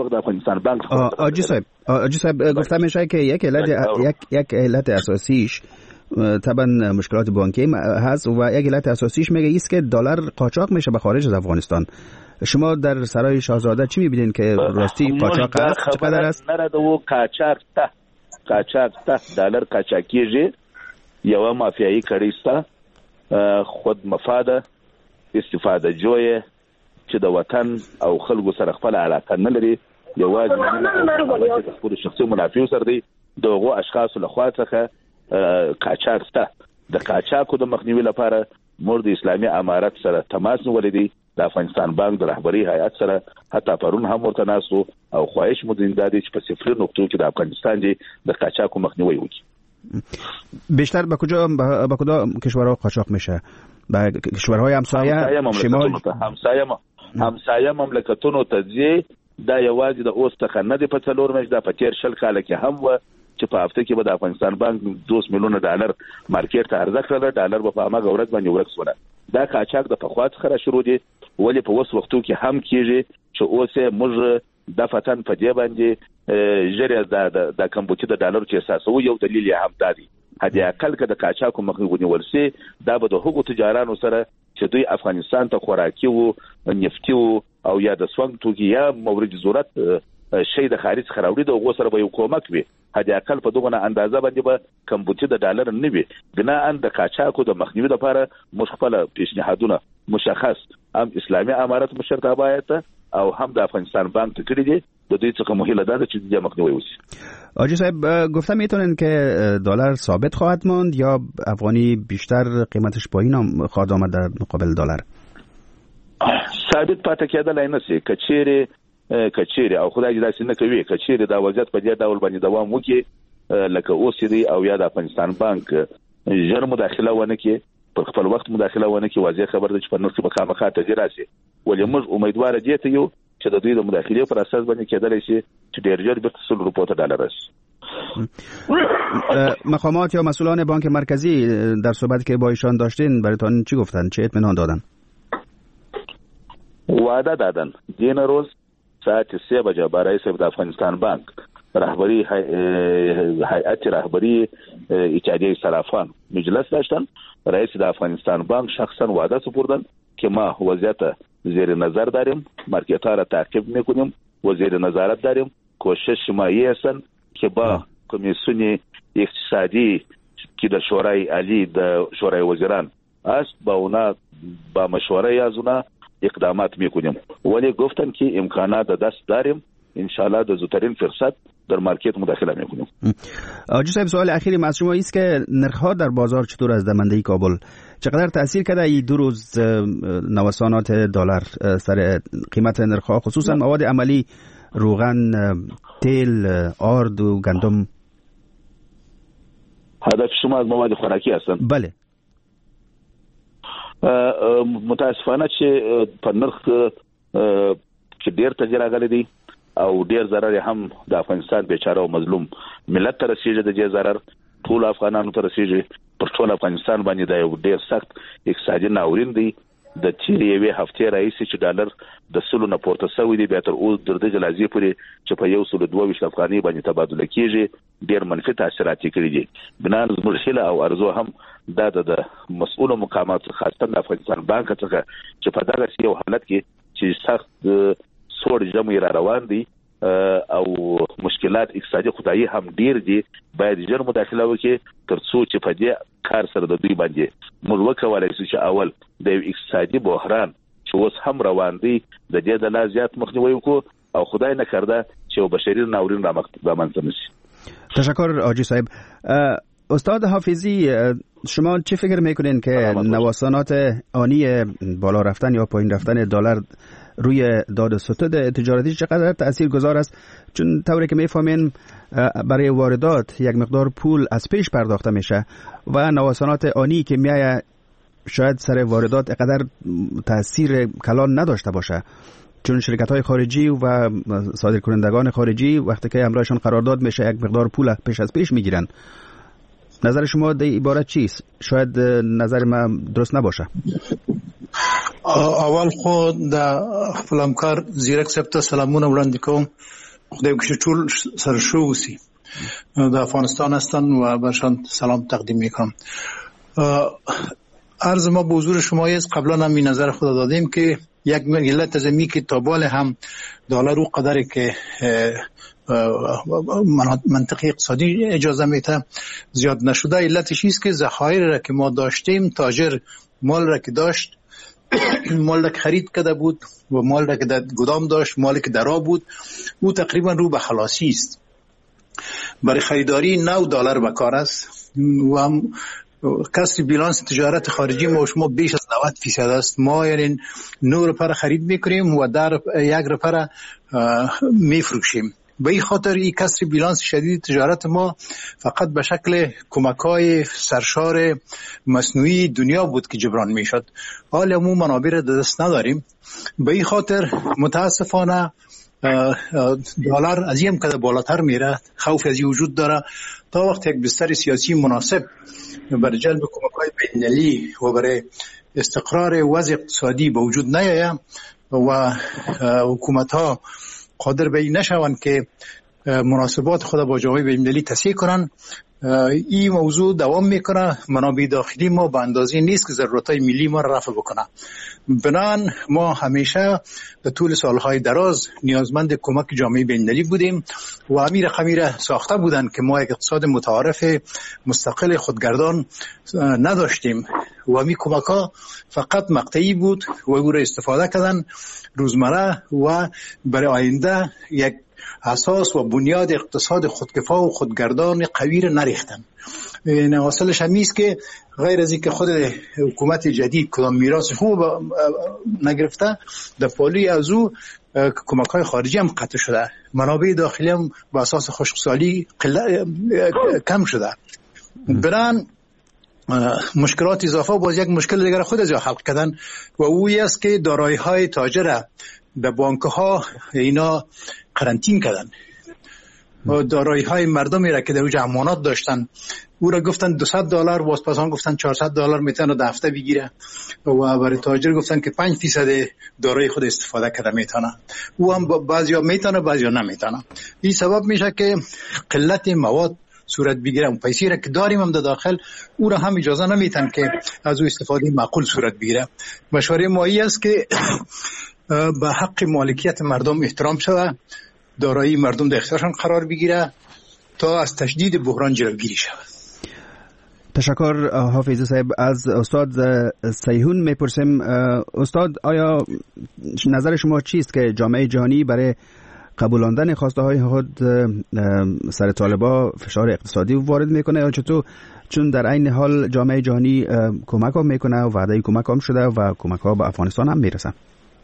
صاحب گفته میشه که یک علت اساسیش طبعا مشکلات بانکی هست و یک علت اساسیش میگه ایست که دلار قاچاق میشه به خارج از افغانستان. شما در سرای شاهزاده چی میبینین که راستی قاچاق هست چقدر است؟ نرده و قاچاق ته دلار قاچاقیږي یو مافیایی کړیسته خود مفاده استفاده جوړه چې د وطن او خلکو سره خپل علاقه نه لري یوازې د خپل شخصي منافع سره دی دغه اشخاص له خوا څخه قاچاق ته د قاچاقو د مخنیوي لپاره مورد اسلامي امارت سره تماس نیولې دي د افغانستان بانک د رهبری هیئت سره حتی پرون هم ورته ناسو او خواهش مو دي چې په صفر نقطو کې د افغانستان دی د قاچاقو مخنیوي وکړي. بیشتر به کدام کشورها قاچاق میشه؟ به کشورهای همسایه شمال همسایه مملکتونو ته ځي دا یوازې د اوس څخه نه دی په څلور میاشتې د پتیر شل کال کې هم و چې په هفته کې به د افغانستان بانک 2 میلیون ډالر مارکیټ ته عرضه کړل ډالر په هغه ورځ باندې ورکسونه. دا قاچاق د پخوا څخه شروع دي ولې په اوس وختو کې هم کیږي چې اوس موږ د فتن په دی باندې جری د کمبوتي د ډالر چې اساسو یو دلیل یې هم دادي هدي اقل کې د قاچاقو مخنیوي ورسي دا به د حقوق تجارانو سره چې دوی افغانستان ته خوراکي وو نفتی وو او یا د سونګ توګي یا مورد ضرورت شي د خارج خراوړي د غو سره به حکومت وي هدي اقل په دغه اندازه باندې به کمبوتي د ډالر نه وي بنا ان د قاچاقو د مخنیوي لپاره مشخصه پیشنهادونه مشخص هم اسلامي امارت مشرتابه باید او هم د افغانستان بانک ته کړی دي د دوی څخه مهمه ده چې د مخنیوي وشي. آجی صاحب گفتم میتونن که دلار ثابت خواهد ماند یا افغانی بیشتر قیمتش پایین خواهد آمد در مقابل دلار؟ ثابت پاتې کېدلای نه شي کچيري او خدای دې داسې نه کوي کچيري دا وضعیت په دې ډول باندې دوام وکړي لکه اوس دی او یا د افغانستان بانک ژر مداخله ونه کړي په خپل وخت مداخله ونه کړي واضح خبر ده چې په نورو مخامخ ته راشي ولې موږ امیدوار دي ته یو چې د دوی د مداخله پر اساس باندې کېدلی شي چې ډېر ژر به 100 روپیه ته ډالر راشي. مقامات یا مسئولان بانک مرکزی در صحبتی که با ایشان داشتین براتون چی گفتن؟ چه اطمینان دادن؟ وعده دادن دین روز ساعت 3 بجه با رئیس افغانستان بانک رهبری هیئت رهبری اتحادیه صرافان مجلس داشتن. رئیس افغانستان بانک شخصا وعده سپردن که ما وضعیت زیر نظر داریم مارکت ها را تعقیب میکنیم و زیر نظارت داریم کوشش ما هستن که با کمیسیون اقتصادی که در شورای عالی در شورای وزیران است با اونا با مشوره از اونا اقدامات میکنیم ولی گفتن که امکانات دست داریم انشالله در زودترین فرصت در مارکت مداخله میکنیم. آجی صاحب سوال اخیری از شما است که نرخ‌ها در بازار چطور از دمنده کابل چقدر تاثیر کرده این 2 روز نوسانات دلار سر قیمت نرخ‌ها خصوصا مواد عملی روغن تیل آرد و گندم؟ هدف شما از مواد خوراکی هستن؟ بله. متاسفانه چې په نرخ چې ډیر تغیر راغلی دی او ډیر ضرر هم د افغانستان بیچاره او مظلوم ملت ته رسیږي د دې ضرر ټول افغانانو ته رسیږي پر ټول افغانستان باندې دا یو ډیر سخت اقتصادي ناورین دی د تیر یوې هفتې راځي چې ډالر د سلو نه پورته شوی دی، بیا تر اوس د دغه لازمي پورې چې په 122 افغانۍ باندې تبادله کیږي ډیر منفي تاثیرات کړي دي. بنان زموږ هیله او ارزو هم د مسؤل مقامات خاصه د افغانستان بانک څخه چې په دغه یو حالت کې چې سخت سوړ جمع را روان دي او مشکلات اقتصادي خدای هم ډیر دي، باید ژر مداخله وکړي ترڅو چې په دې کار سره د دوی باندې موږ وکولای شو چې اول د اقتصادي بحران چې اوس هم روان دی د دې د لا زیات مخنیوی وکړو او خدای نکرده چې بشری ناورین رامنځته نشي. تشکر آجی صاحب. استاد حافظی، شما چه فکر میکنین که نوسانات آنی بالا رفتن یا پایین رفتن دلار روی داد ستد تجارتی چقدر تاثیرگذار است؟ چون طوری که میفهمین برای واردات یک مقدار پول از پیش پرداخته میشه و نوسانات آنی که میایه شاید سر واردات اقدر تاثیر کلان نداشته باشه، چون شرکت‌های خارجی و صادرکنندگان خارجی وقتی که همراهشان قرارداد میشه یک مقدار پول پیش از پیش میگیرن. نظر شما در عبارت چیست؟ شاید نظر من درست نباشه. اول خود د خپل همکار زیرک صاحب ته سلامونه وړاندې کوم. خدای وکړي ټول سرشو وسی د افغانستان هستن و برشان سلام تقدیم میکنم. عرض ما به حضور شما است. قبلا هم این نظر خود دادیم که یک علت زمینی که تابال هم دلار رو قدری که منطقی اقتصادی اجازه میده زیاد نشده. علتش است که ذخایر را که ما داشتیم، تاجر مال را که داشت، مال را که خرید کرده بود و مال را که در گدام داشت، مالی که در آب بود، او تقریبا رو به خلاصی است. برای خریداری $9 به کار است و هم کسری بیلانس تجارت خارجی ما و شما بیش از 90% است. ما یعنی 9 روپیه خرید میکنیم و در 1 روپیه میفروشیم. به این خاطر این کسری بیلانس شدید تجارت ما فقط به شکل کمک‌های سرشار مصنوعی دنیا بود که جبران میشد. حال ما منابع را دست نداریم. به این خاطر متاسفانه دلار از این کده بالاتر میره. خوف از این وجود داره تا وقت یک بستر سیاسی مناسب برای جلب کمک‌های بین‌المللی و برای استقرار وضع اقتصادی به وجود نیاید و حکومت‌ها قادر به این نشوند که مناسبات خود با جامعه بین‌المللی تصحیح کنن. این موضوع دوام میکنه. منابع داخلی ما به اندازه نیست که ضرورت‌های ملی ما را رفع بکنه. بنان ما همیشه در طول سالهای دراز نیازمند کمک جامعه بین‌المللی بودیم و همین رقمی را ساخته بودند که ما یک اقتصاد متعارف مستقل خودگردان نداشتیم و همین کمک‌ها فقط مقطعی بود و او را استفاده کردن روزمره و برای آینده یک اساس و بنیاد اقتصاد خودکفا و خودگردان قوی را نریختن. حاصلش هم است که غیر از اینکه خود حکومت جدید کدام میراث خوب نگرفته، در پالی از او کمک‌های خارجی هم قطع شده. منابع داخلی هم به اساس خشکسالی کم شده. بران مشکلات اضافه باز یک مشکل دیگر خود از حل کردن و اویی است که دارایی‌های تاجر در بانک‌ها اینا قرنطین کردن و دارایی‌های مردمی را که در اونجا امانات داشتن او را گفتن $200 واسپاسان گفتن $400 میتونه در هفته بگیره و برای تاجر گفتن که 5% دارایی خود استفاده کرده میتونه. او هم بعضیا میتونه بعضیا نمیتونه. این سبب میشه که قلت مواد صورت بگیره. اون پیسی را که داریم هم در داخل او را هم اجازه نمیتن که از او استفاده معقول صورت بگیره. مشوره مایی است که به حق مالکیت مردم احترام شود، دارایی مردم در اختیارشان قرار بگیره تا از تشدید بحران جلوگیری شود. تشکر حافظی صاحب. از استاد سیهون میپرسیم. استاد، آیا نظر شما چیست که جامعه جهانی برای قبولاندن خواسته های خود سر طالبا فشار اقتصادی وارد میکنه یا چطور؟ چون در این حال جامعه جهانی کمک هم میکنه و وعده کمک هم شده و کمک ها به افغانستان هم میرسن.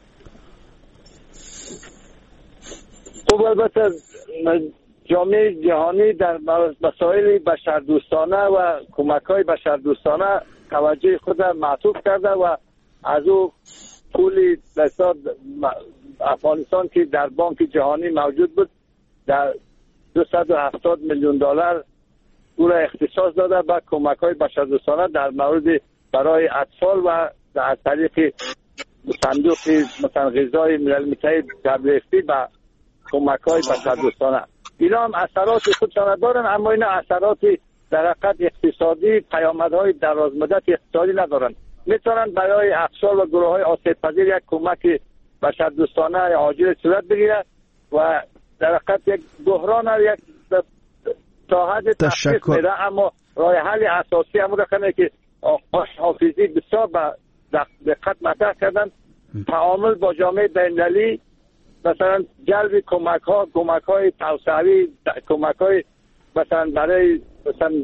خب البته جامعه جهانی در مسائل بشردوستانه و کمک‌های بشردوستانه توجه خود معطوف کرده و از او پولی دستاد افغانستان که در بانک جهانی موجود بود در $270 میلیون او را اختصاص داده به کمک‌های بشردوستانه در مورد برای اطفال و از طریق صندوق مثلا غذای ملل متحد WFP و کمک‌های بشردوستانه. اینا هم اثرات خودشان دارن، اما اینا اثرات در حقیقت اقتصادی، پیامدهای درازمدت اقتصادی ندارن. میتونن برای اقشار و گروه‌های آسیب پذیر یک کمک بشردوستانه عاجل صورت بگیره و در حقیقت یک بحران یک تا حد تشخیص میده. اما راه حل اساسی همون رقمه که آقای حافظی بسیار به دقت مطرح کردن، تعامل با جامعه بین‌المللی، مثلا جلب کمک‌های توسعوی، کمک‌های مثلا برای مثلا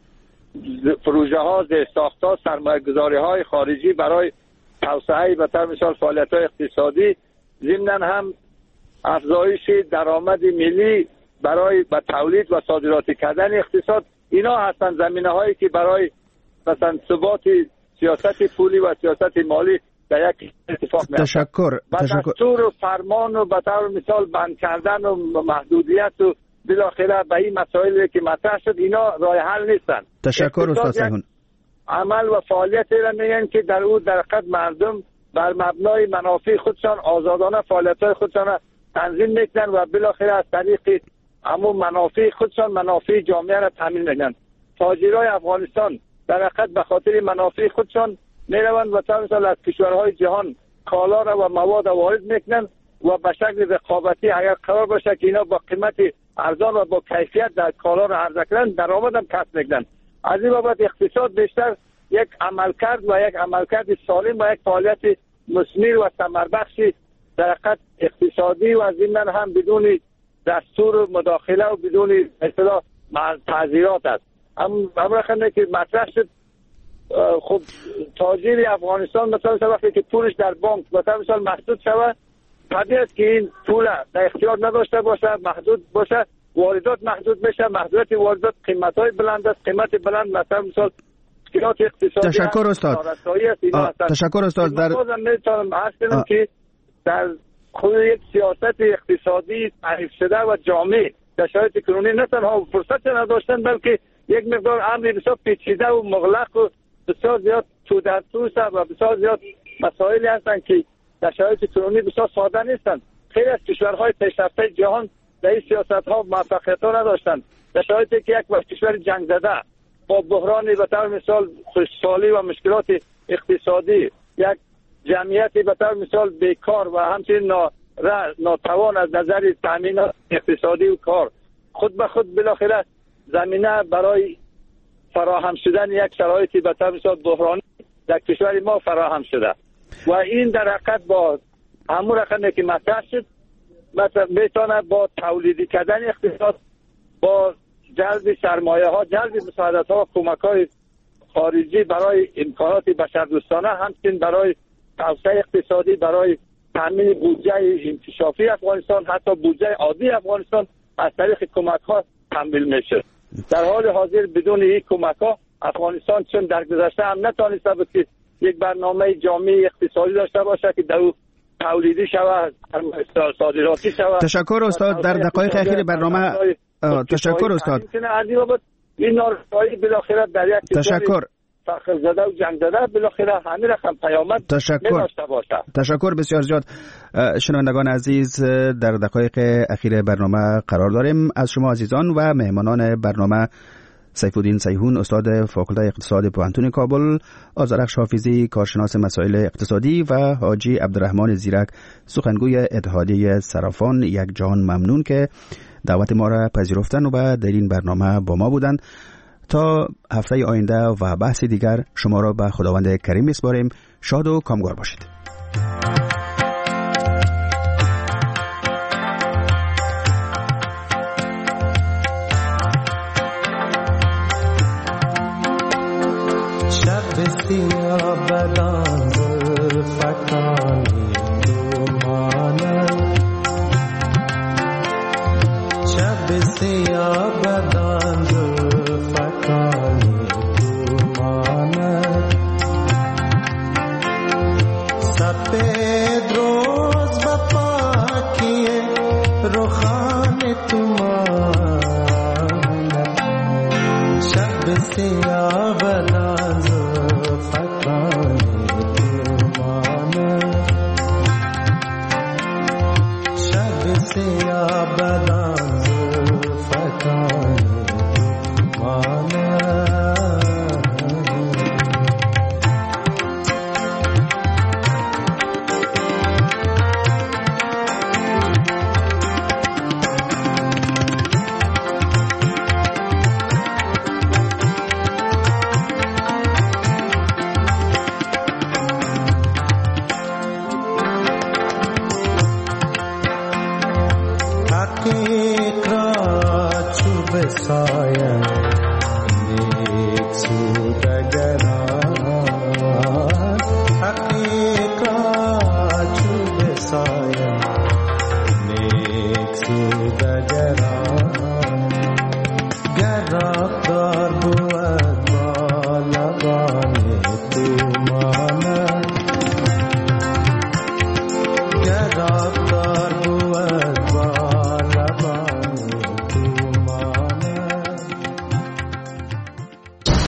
پروژه‌ها، زیرساخت‌ها، سرمایه‌گذاری‌های خارجی برای توسعه به طور مثال فعالیت‌های اقتصادی، ضمناً هم افزایش درآمد ملی برای به تولید و صادراتی کردن اقتصاد. اینا هستن زمینه‌هایی که برای مثلا ثبات سیاست پولی و سیاست مالی در یک اتفاق میفته. تشکر. دستور و فرمان و به طور مثال بند کردن و محدودیت و بالاخره به این مسائلی که مطرح شد، اینا راه حل نیستن. تشکر استاد سیهون. عمل و فعالیتی را میگن که در او در حقیقت مردم بر مبنای منافع خودشان آزادانه فعالیت‌های خودشان تنظیم میکنن و بالاخره از طریق همون منافع خودشان منافع جامعه را تامین میکنن. تاجرای افغانستان در حقیقت به خاطر منافع خودشان میروند و تا مثلا از کشورهای جهان کالا را و مواد وارد میکنن و به شکل رقابتی اگر قرار باشه که اینا با قیمت ارزان و با کیفیت در کالا را عرضه کنن، درآمد هم کسب میکنن. از این بابت اقتصاد بیشتر یک عملکرد و یک عملکرد سالم و یک فعالیت مثمر و ثمربخش در حقیقت اقتصادی و ضمن هم بدون دستور مداخله و بدون اصطلاح تعزیرات است. امر خنده که مطرح شد، خب تاجر افغانستان مثلا وقتی که پولش در بانک مثلا محدود شود، طبیعی است که این پول در اختیار نداشته باشه، محدود باشه، واردات محدود میشه، محدودیت واردات قیمت‌های بلند است، قیمت بلند مثلا تشکر استاد. تشکر استاد. در میتونم که در خود یک سیاست اقتصادی تعریف شده و جامع در شرایط کنونی نه تنها فرصت نداشتن، بلکه یک مقدار امر بسیار پیچیده و مغلق و بسیار زیاد تو در توست و بسیار زیاد مسائلی هستند که در شرایط کنونی بسیار ساده نیستن. خیلی از کشورهای پیشرفته جهان در این سیاست‌ها موفقیت‌ها نداشتند. در شرایطی که یک کشور جنگ زده با بحرانی به طور مثال خوشحالی و مشکلات اقتصادی، یک جمعیتی به طور مثال بیکار و همچنین ناتوان از نظر تامینات اقتصادی و کار، خود به خود بالاخره زمینه برای فراهم شدن یک شرایطی به طور مثال بحرانی در کشور ما فراهم شده و این در حقیقت با همون رقمی که مطرح شد مثلا میتونه با تولیدی کردن اقتصاد، با جلب سرمایه ها، جلب مساعدت ها و کمک های خارجی برای امکانات بشردوستانه، همچنین برای توسعه اقتصادی، برای تامین بودجه انکشافی افغانستان، حتی بودجه عادی افغانستان از طریق کمک ها تمویل میشه. در حال حاضر بدون این کمک ها افغانستان چون در گذشته هم نتوانسته بود که یک برنامه جامع اقتصادی داشته باشه که در او تولیدی شود، صادراتی شود. تشکر استاد. در دقایق اخیر برنامه تشکر استاد. این نارسایی بالاخره در یک تشکر فخر زده و جنگ زده بالاخره همین رقم پیامد نداشته باشه. تشکر بسیار زیاد. شنوندگان عزیز، در دقایق اخیر برنامه قرار داریم. از شما عزیزان و مهمانان برنامه سیفالدین سیهون، استاد فاکولته اقتصاد پوهنتون کابل، آذرخش حافظی، کارشناس مسائل اقتصادی و حاجی عبدالرحمن زیرک، سخنگوی اتحادیه صرافان، یک جهان ممنون که دعوت ما را پذیرفتن و در این برنامه با ما بودند. تا هفته آینده و بحث دیگر شما را به خداوند کریم میسپاریم. شاد و کامگار باشید. شب سیاه بدان زلفکانی دومانه، شب سیاه بدان زلفکانی دومانه، سپید روز و پاکی رخان تومانه، شب سیاه بدان